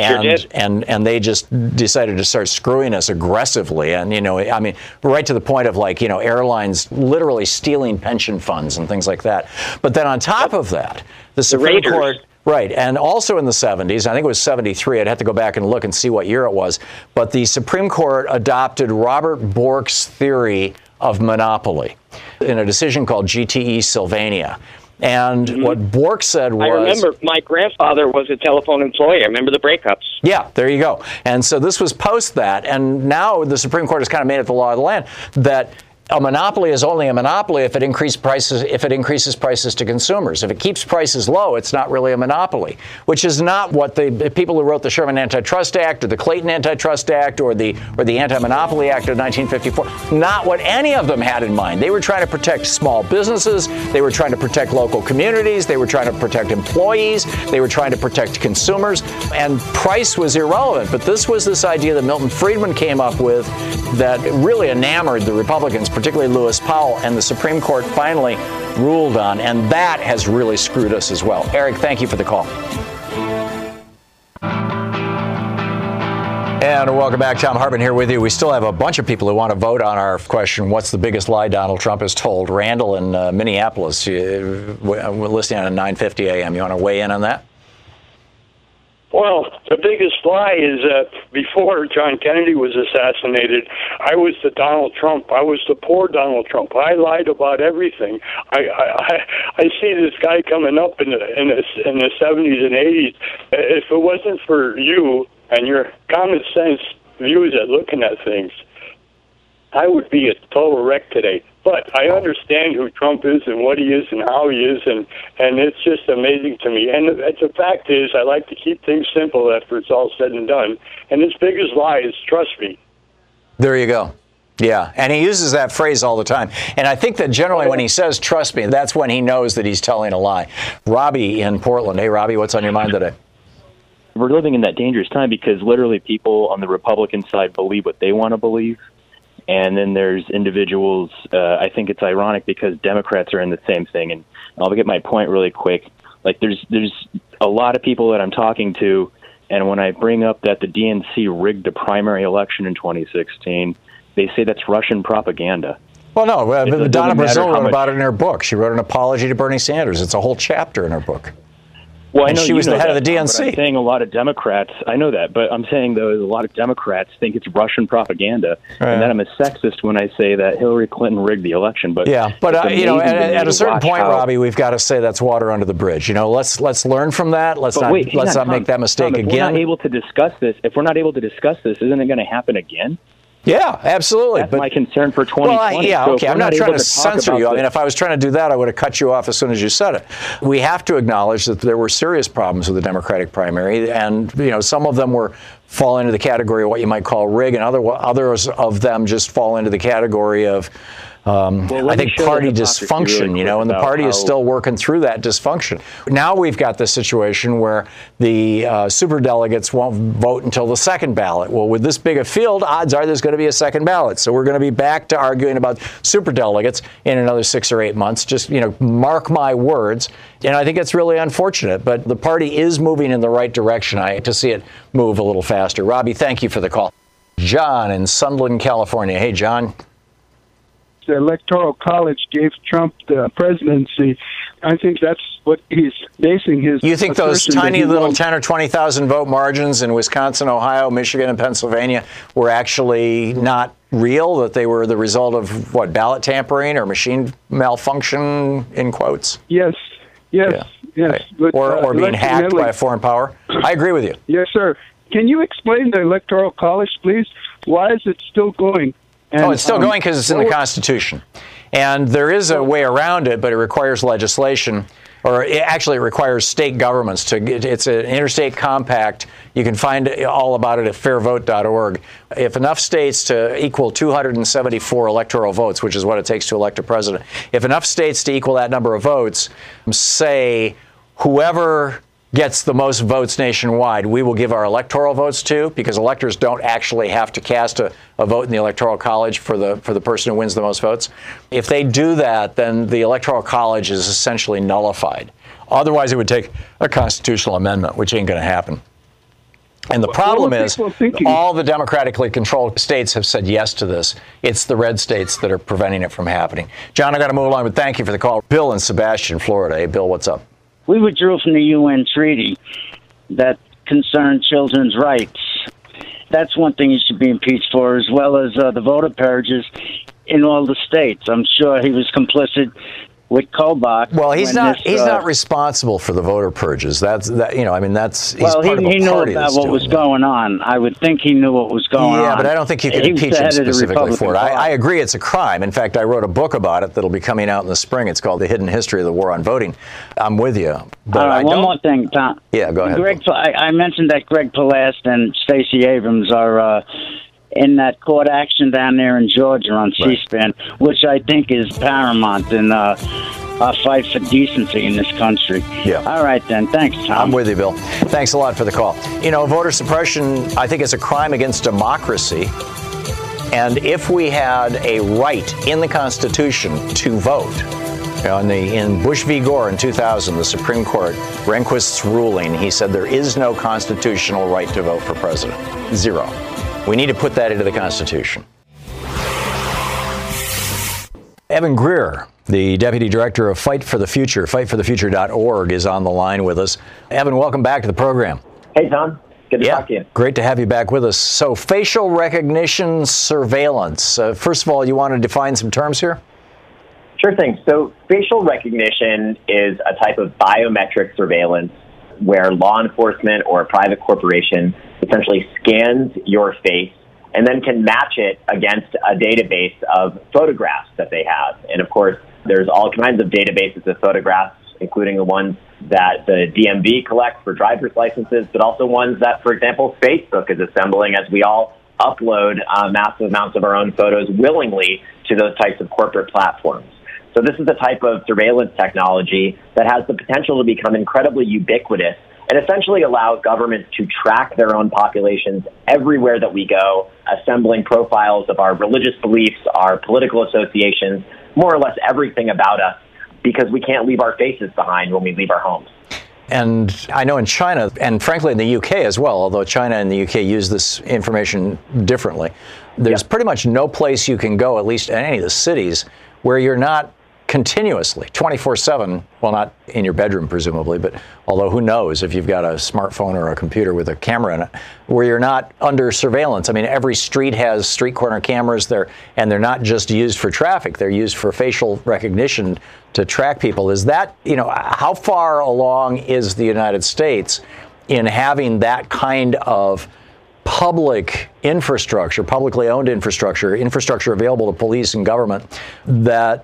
And they just decided to start screwing us aggressively. And, I mean, right to the point of airlines literally stealing pension funds and things like that. But then on top of that, the Supreme Court... Right, and also in the 70s, I think it was 73, I'd have to go back and look and see what year it was, but the Supreme Court adopted Robert Bork's theory of monopoly in a decision called GTE Sylvania. And what Bork said was... I remember my grandfather was a telephone employee. I remember the breakups. Yeah, there you go. And so this was post that, and now the Supreme Court has kind of made it the law of the land that a monopoly is only a monopoly if it increases prices to consumers. If it keeps prices low, it's not really a monopoly, which is not what the people who wrote the Sherman Antitrust Act or the Clayton Antitrust Act or the Anti-Monopoly Act of 1954, not what any of them had in mind. They were trying to protect small businesses. They were trying to protect local communities. They were trying to protect employees. They were trying to protect consumers. And price was irrelevant. But this idea that Milton Friedman came up with that really enamored the Republicans, particularly Lewis Powell, and the Supreme Court finally ruled on, and that has really screwed us as well. Eric, thank you for the call. And welcome back. Thom Hartmann here with you. We still have a bunch of people who want to vote on our question, what's the biggest lie Donald Trump has told? Randall in Minneapolis, we're listening at 9:50 a.m. You want to weigh in on that? Well, the biggest lie is that before John Kennedy was assassinated, I was the Donald Trump. I was the poor Donald Trump. I lied about everything. I see this guy coming up in the 70s and 80s. If it wasn't for you and your common sense views at looking at things, I would be a total wreck today. But I understand who Trump is and what he is and how he is, and it's just amazing to me. And the fact is, I like to keep things simple after it's all said and done. And his biggest lie is trust me. There you go. Yeah, and he uses that phrase all the time. And I think that generally when he says trust me, that's when he knows that he's telling a lie. Robbie in Portland. Hey, Robbie, what's on your mind today? We're living in that dangerous time because literally people on the Republican side believe what they want to believe. And then there's individuals, I think it's ironic because Democrats are in the same thing. And I'll get my point really quick. Like there's a lot of people that I'm talking to, and when I bring up that the DNC rigged the primary election in 2016, they say that's Russian propaganda. Well, no, Donna Brazile wrote about it in her book. She wrote an apology to Bernie Sanders. It's a whole chapter in her book. Well, I know she was the head of the Tom, DNC. But I'm saying a lot of Democrats, I know that, but I'm saying, though, a lot of Democrats think it's Russian propaganda, and that I'm a sexist when I say that Hillary Clinton rigged the election. But yeah, but at a certain point, Robbie, we've got to say that's water under the bridge. You know, let's learn from that. Let's not make that mistake again. If we're not able to discuss this, isn't it going to happen again? Yeah, absolutely. That's my concern for 2020. Well, okay. I'm not trying to censor you. I mean, if I was trying to do that, I would have cut you off as soon as you said it. We have to acknowledge that there were serious problems with the Democratic primary, and some of them fall into the category of what you might call rig, and others of them just fall into the category of I think party dysfunction, and the party is still working through that dysfunction. Now we've got this situation where the superdelegates won't vote until the second ballot. Well, with this big a field, odds are there's going to be a second ballot. So we're going to be back to arguing about superdelegates in another 6 or 8 months. Just, mark my words. And I think it's really unfortunate, but the party is moving in the right direction. I hate to see it move a little faster. Robbie, thank you for the call. John in Sunderland, California. Hey, John. The Electoral College gave Trump the presidency. I think that's what he's basing his. You think those tiny little 10 or 20,000 vote margins in Wisconsin, Ohio, Michigan, and Pennsylvania were actually not real? That they were the result of ballot tampering or machine malfunction in quotes? Yes. Right. But, or being hacked by a foreign power? I agree with you. Yes, sir. Can you explain the Electoral College, please? Why is it still going? And, it's still going because it's in the Constitution. And there is a way around it, but it requires legislation, or it requires state governments it's an interstate compact. You can find all about it at fairvote.org. If enough states to equal 274 electoral votes, which is what it takes to elect a president, if enough states to equal that number of votes, say whoever gets the most votes nationwide, we will give our electoral votes to, because electors don't actually have to cast a vote in the Electoral College for the person who wins the most votes. If they do that, then the Electoral College is essentially nullified. Otherwise, it would take a constitutional amendment, which ain't going to happen. And the problem is, all the democratically controlled states have said yes to this. It's the red states that are preventing it from happening. John, I got to move along, but thank you for the call. Bill in Sebastian, Florida. Hey, Bill, what's up? We withdrew from the UN treaty that concerned children's rights. That's one thing he should be impeached for, as well as the voter purges in all the states. I'm sure he was complicit with Kobach. Well, he's not responsible for the voter purges. That's he's part of a party. He knew about what was going on. I would think he knew what was going on. Yeah, but I don't think you can impeach him specifically for it. I agree it's a crime. In fact, I wrote a book about it that'll be coming out in the spring. It's called The Hidden History of the War on Voting. I'm with you. But all right, one more thing, Tom. Yeah, go ahead. I mentioned that Greg Palast and Stacey Abrams are in that court action down there in Georgia on C-SPAN, which I think is paramount in our fight for decency in this country. Yeah. All right, then. Thanks, Tom. I'm with you, Bill. Thanks a lot for the call. Voter suppression, I think, is a crime against democracy. And if we had a right in the Constitution to vote, in Bush v. Gore in 2000, the Supreme Court, Rehnquist's ruling, he said there is no constitutional right to vote for president. Zero. We need to put that into the Constitution. Evan Greer, the Deputy Director of Fight for the Future, fightforthefuture.org, is on the line with us. Evan, welcome back to the program. Hey, Tom. Good to talk to you. Great to have you back with us. So, facial recognition surveillance. First of all, you want to define some terms here? Sure thing. So, facial recognition is a type of biometric surveillance where law enforcement or a private corporation essentially scans your face and then can match it against a database of photographs that they have. And of course, there's all kinds of databases of photographs, including the ones that the DMV collects for driver's licenses, but also ones that, for example, Facebook is assembling as we all upload massive amounts of our own photos willingly to those types of corporate platforms. So this is a type of surveillance technology that has the potential to become incredibly ubiquitous and essentially allow governments to track their own populations everywhere that we go, assembling profiles of our religious beliefs, our political associations, more or less everything about us, because we can't leave our faces behind when we leave our homes. And I know in China, and frankly in the UK as well, although China and the UK use this information differently, there's pretty much no place you can go, at least in any of the cities, where you're not continuously, 24/7, well, not in your bedroom, presumably, but although who knows if you've got a smartphone or a computer with a camera in it, where you're not under surveillance. I mean, every street has street corner cameras there, and they're not just used for traffic. They're used for facial recognition to track people. Is that, how far along is the United States in having that kind of public infrastructure, publicly owned infrastructure available to police and government, that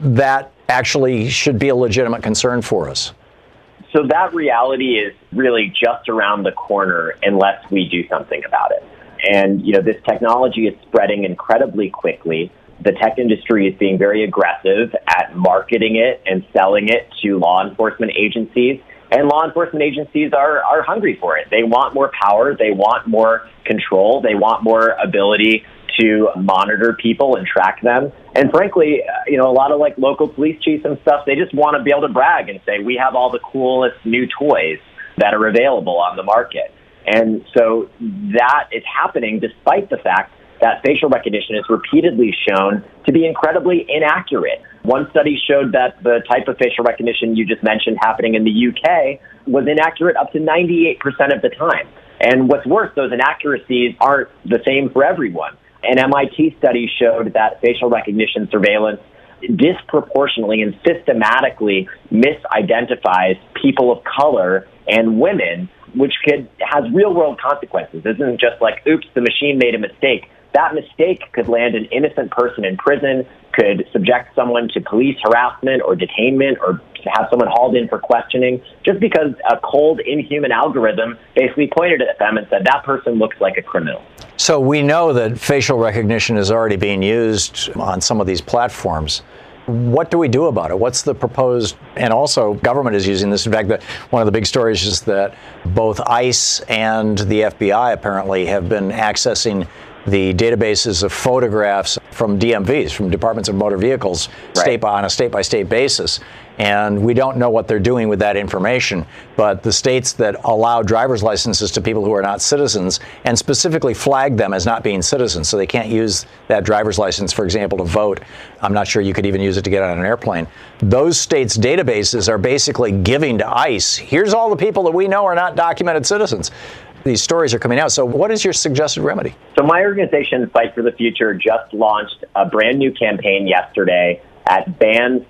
actually should be a legitimate concern for us? So that reality is really just around the corner unless we do something about it. And, this technology is spreading incredibly quickly. The tech industry is being very aggressive at marketing it and selling it to law enforcement agencies. And law enforcement agencies are hungry for it. They want more power. They want more control. They want more ability to monitor people and track them. And frankly, a lot of local police chiefs and stuff, they just want to be able to brag and say, we have all the coolest new toys that are available on the market. And so that is happening despite the fact that facial recognition is repeatedly shown to be incredibly inaccurate. One study showed that the type of facial recognition you just mentioned happening in the UK was inaccurate up to 98% of the time. And what's worse, those inaccuracies aren't the same for everyone. An MIT study showed that facial recognition surveillance disproportionately and systematically misidentifies people of color and women, which has real-world consequences. This isn't just like, oops, the machine made a mistake. That mistake could land an innocent person in prison, could subject someone to police harassment or detainment, or have someone hauled in for questioning, just because a cold, inhuman algorithm basically pointed at them and said, that person looks like a criminal. So we know that facial recognition is already being used on some of these platforms. What do we do about it? What's the proposed, and also government is using this. In fact, one of the big stories is that both ICE and the FBI apparently have been accessing the databases of photographs from DMVs, from Departments of Motor Vehicles, on a state-by-state basis. And we don't know what they're doing with that information. But the states that allow driver's licenses to people who are not citizens and specifically flag them as not being citizens, so they can't use that driver's license, for example, to vote. I'm not sure you could even use it to get on an airplane. Those states' databases are basically giving to ICE, here's all the people that we know are not documented citizens. These stories are coming out. So what is your suggested remedy? So my organization, Fight for the Future, just launched a brand new campaign yesterday at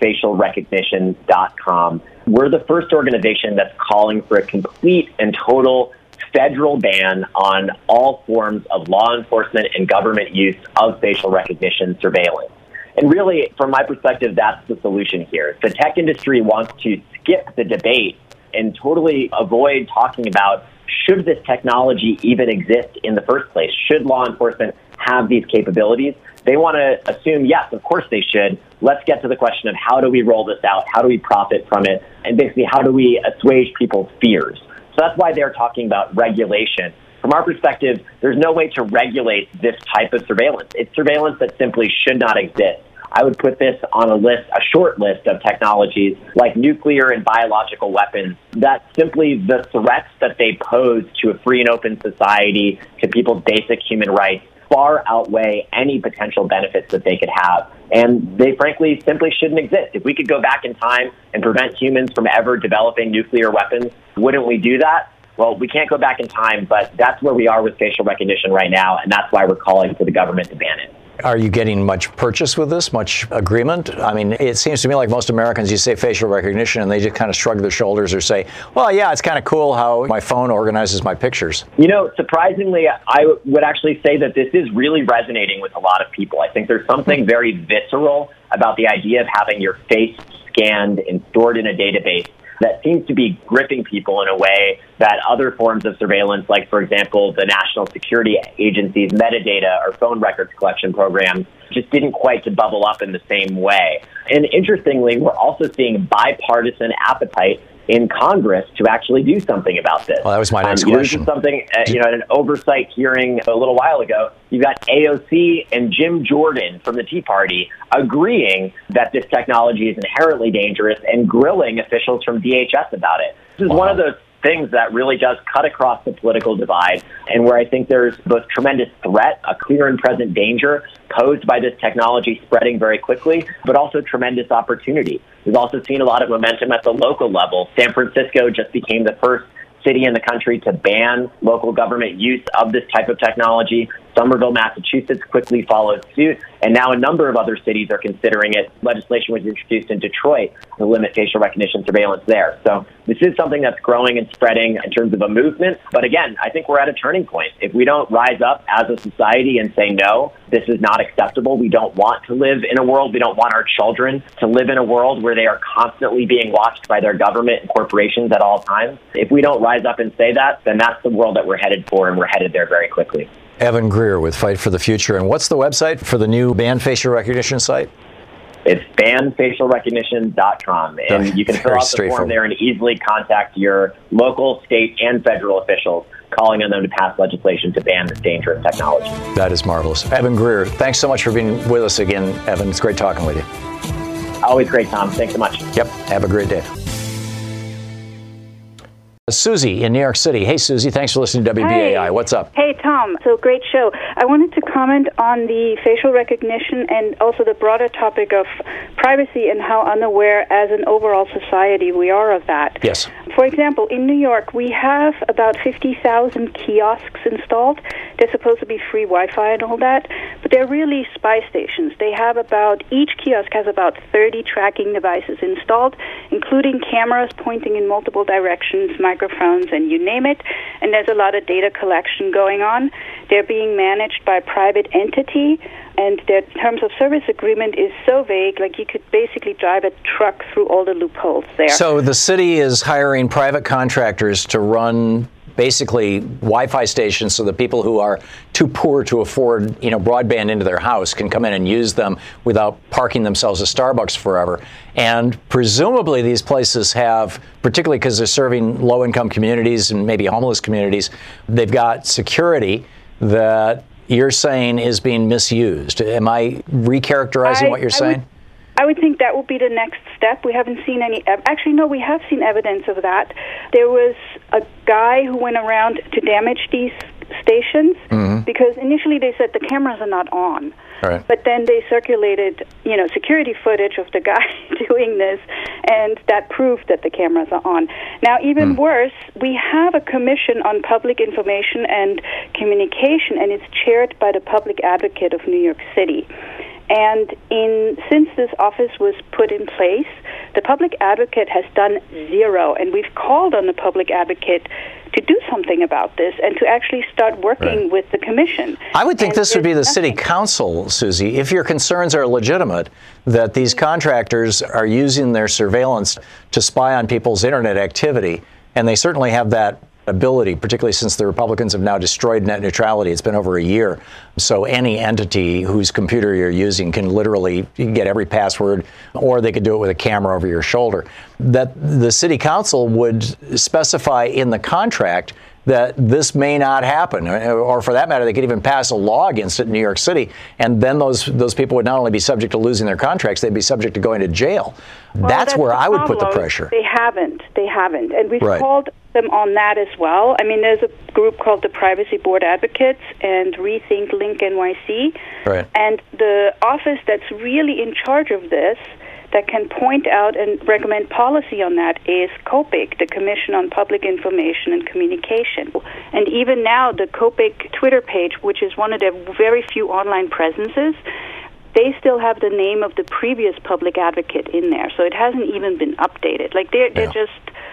banfacialrecognition.com. We're the first organization that's calling for a complete and total federal ban on all forms of law enforcement and government use of facial recognition surveillance. And really, from my perspective, that's the solution here. The tech industry wants to skip the debate and totally avoid talking about, should this technology even exist in the first place? Should law enforcement have these capabilities? They want to assume, yes, of course they should. Let's get to the question of how do we roll this out? How do we profit from it? And basically, how do we assuage people's fears? So that's why they're talking about regulation. From our perspective, there's no way to regulate this type of surveillance. It's surveillance that simply should not exist. I would put this on a short list of technologies like nuclear and biological weapons that simply the threats that they pose to a free and open society, to people's basic human rights, far outweigh any potential benefits that they could have. And they frankly simply shouldn't exist. If we could go back in time and prevent humans from ever developing nuclear weapons, wouldn't we do that? Well, we can't go back in time, but that's where we are with facial recognition right now, and that's why we're calling for the government to ban it. Are you getting much purchase with this, much agreement? I mean, it seems to me like most Americans, you say facial recognition and they just kind of shrug their shoulders or say, well, yeah, it's kind of cool how my phone organizes my pictures. Surprisingly, I would actually say that this is really resonating with a lot of people. I think there's something very visceral about the idea of having your face scanned and stored in a database that seems to be gripping people in a way that other forms of surveillance, like, for example, the National Security Agency's metadata or phone records collection programs, just didn't quite bubble up in the same way. And interestingly, we're also seeing bipartisan appetite in Congress to actually do something about this. Well, that was my next question. This is something, at an oversight hearing a little while ago, you've got AOC and Jim Jordan from the Tea Party agreeing that this technology is inherently dangerous and grilling officials from DHS about it. This is one of those things that really does cut across the political divide, and where I think there's both tremendous threat, a clear and present danger posed by this technology spreading very quickly, but also tremendous opportunity. We've also seen a lot of momentum at the local level. San Francisco just became the first city in the country to ban local government use of this type of technology. Somerville, Massachusetts quickly followed suit, and now a number of other cities are considering it. Legislation was introduced in Detroit to limit facial recognition surveillance there. So this is something that's growing and spreading in terms of a movement. But again, I think we're at a turning point. If we don't rise up as a society and say, no, this is not acceptable, we don't want to live in a world, we don't want our children to live in a world where they are constantly being watched by their government and corporations at all times. If we don't rise up and say that, then that's the world that we're headed for, and we're headed there very quickly. Evan Greer with Fight for the Future. And what's the website for the new banned facial recognition site? It's bannedfacialrecognition.com, and you can fill out the form there and easily contact your local, state, and federal officials, calling on them to pass legislation to ban this dangerous technology. That is marvelous. Evan Greer, thanks so much for being with us again, Evan. It's great talking with you. Always great, Tom. Thanks so much. Yep. Have a great day. Susie in New York City. Hey, Susie, thanks for listening to WBAI. Hey. What's up? Hey, Tom. So great show. I wanted to comment on the facial recognition and also the broader topic of privacy and how unaware as an overall society we are of that. Yes. For example, in New York, we have about 50,000 kiosks installed. They're supposed to be free Wi-Fi and all that, but they're really spy stations. They have each kiosk has about 30 tracking devices installed, including cameras pointing in multiple directions, microphones, and you name it, and there's a lot of data collection going on. They're being managed by a private entity, and their terms of service agreement is so vague, like you could basically drive a truck through all the loopholes there. So the city is hiring private contractors to run basically Wi-Fi stations so that people who are too poor to afford, broadband into their house can come in and use them without parking themselves at Starbucks forever. And presumably these places have, particularly because they're serving low-income communities and maybe homeless communities, they've got security that you're saying is being misused. Am I recharacterizing what you're saying? I would think that would be the next step. We haven't seen any. Actually, no, we have seen evidence of that. There was a guy who went around to damage these stations because initially they said the cameras are not on. Right. But then they circulated, security footage of the guy doing this, and that proved that the cameras are on. Now, even worse, we have a commission on public information and communication, and it's chaired by the public advocate of New York City. And since this office was put in place, the public advocate has done zero, and we've called on the public advocate to do something about this and to actually start working with the commission. I would think this would be the city council, Susie, if your concerns are legitimate, that these contractors are using their surveillance to spy on people's internet activity, and they certainly have that ability, particularly since the Republicans have now destroyed net neutrality. It's been over a year. So any entity whose computer you're using can literally get every password, or they could do it with a camera over your shoulder. That the city council would specify in the contract that this may not happen, or for that matter, they could even pass a law against it in New York City, and then those people would not only be subject to losing their contracts, they'd be subject to going to jail. Well, that's where I would put the pressure. They haven't, and we've called them on that as well. I mean, there's a group called the Privacy Board Advocates and Rethink Link NYC, and the office that's really in charge of this, that can point out and recommend policy on that, is COPIC, the Commission on Public Information and Communication. And even now, the COPIC Twitter page, which is one of their very few online presences, they still have the name of the previous public advocate in there. So it hasn't even been updated. Like, they're just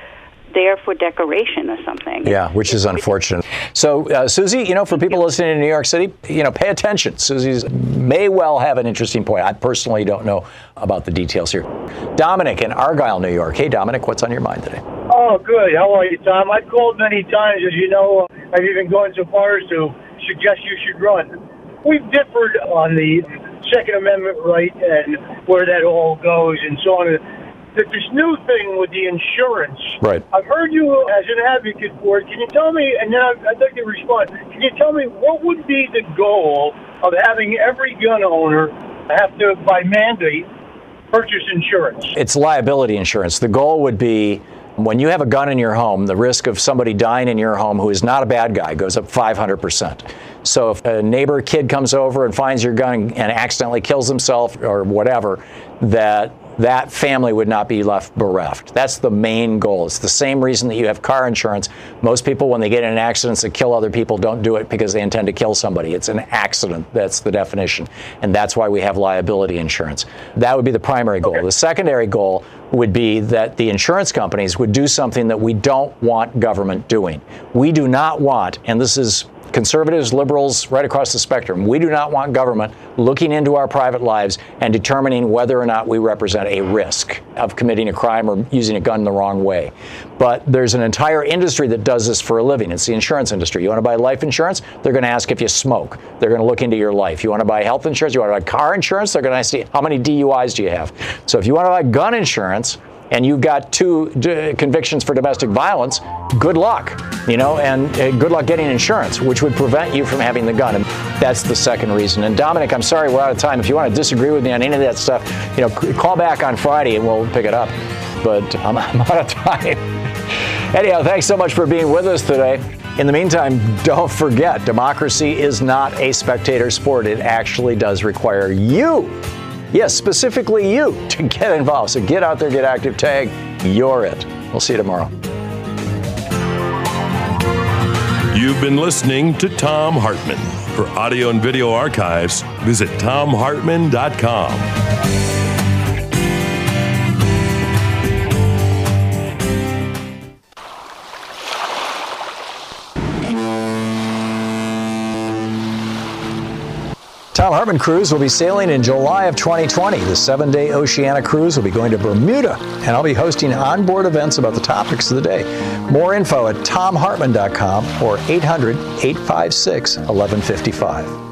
there for decoration or something. Yeah, which is unfortunate. So, Susie, for people listening in New York City, pay attention. Susie may well have an interesting point. I personally don't know about the details here. Dominic in Argyle, New York. Hey, Dominic, what's on your mind today? Oh, good. How are you, Tom? I've called many times, as you know. I've even gone so far as to suggest you should run. We've differed on the Second Amendment right and where that all goes and so on. This new thing with the insurance. Right. I've heard you as an advocate for it. Can you tell me, and then I'd like to respond, can you tell me what would be the goal of having every gun owner have to, by mandate, purchase insurance? It's liability insurance. The goal would be When you have a gun in your home, the risk of somebody dying in your home who is not a bad guy goes up 500%. So if a neighbor kid comes over and finds your gun and accidentally kills himself or whatever, that family would not be left bereft. That's the main goal. It's the same reason that you have car insurance. Most people, when they get in an accident that kill other people, don't do it because they intend to kill somebody. It's an accident. That's the definition. And that's why we have liability insurance. That would be the primary goal. The secondary goal would be that the insurance companies would do something that we don't want government doing. We do not want, and this is conservatives, liberals, right across the spectrum, we do not want government looking into our private lives and determining whether or not we represent a risk of committing a crime or using a gun the wrong way. But there's an entire industry that does this for a living. It's the insurance industry. You want to buy life insurance? They're going to ask if you smoke. They're going to look into your life. You want to buy health insurance? You want to buy car insurance? They're going to ask you, how many DUIs do you have? So if you want to buy gun insurance, and you've got 2 convictions for domestic violence, good luck, and good luck getting insurance, which would prevent you from having the gun. And that's the second reason. And Dominic, I'm sorry, we're out of time. If you want to disagree with me on any of that stuff, call back on Friday and we'll pick it up. But I'm out of time. Anyhow, thanks so much for being with us today. In the meantime, don't forget, democracy is not a spectator sport. It actually does require you. Yes, specifically you, to get involved. So get out there, get active, tag, you're it. We'll see you tomorrow. You've been listening to Thom Hartmann. For audio and video archives, visit ThomHartmann.com. Thom Hartmann Cruise will be sailing in July of 2020. The 7-day Oceania cruise will be going to Bermuda, and I'll be hosting onboard events about the topics of the day. More info at ThomHartmann.com or 800-856-1155.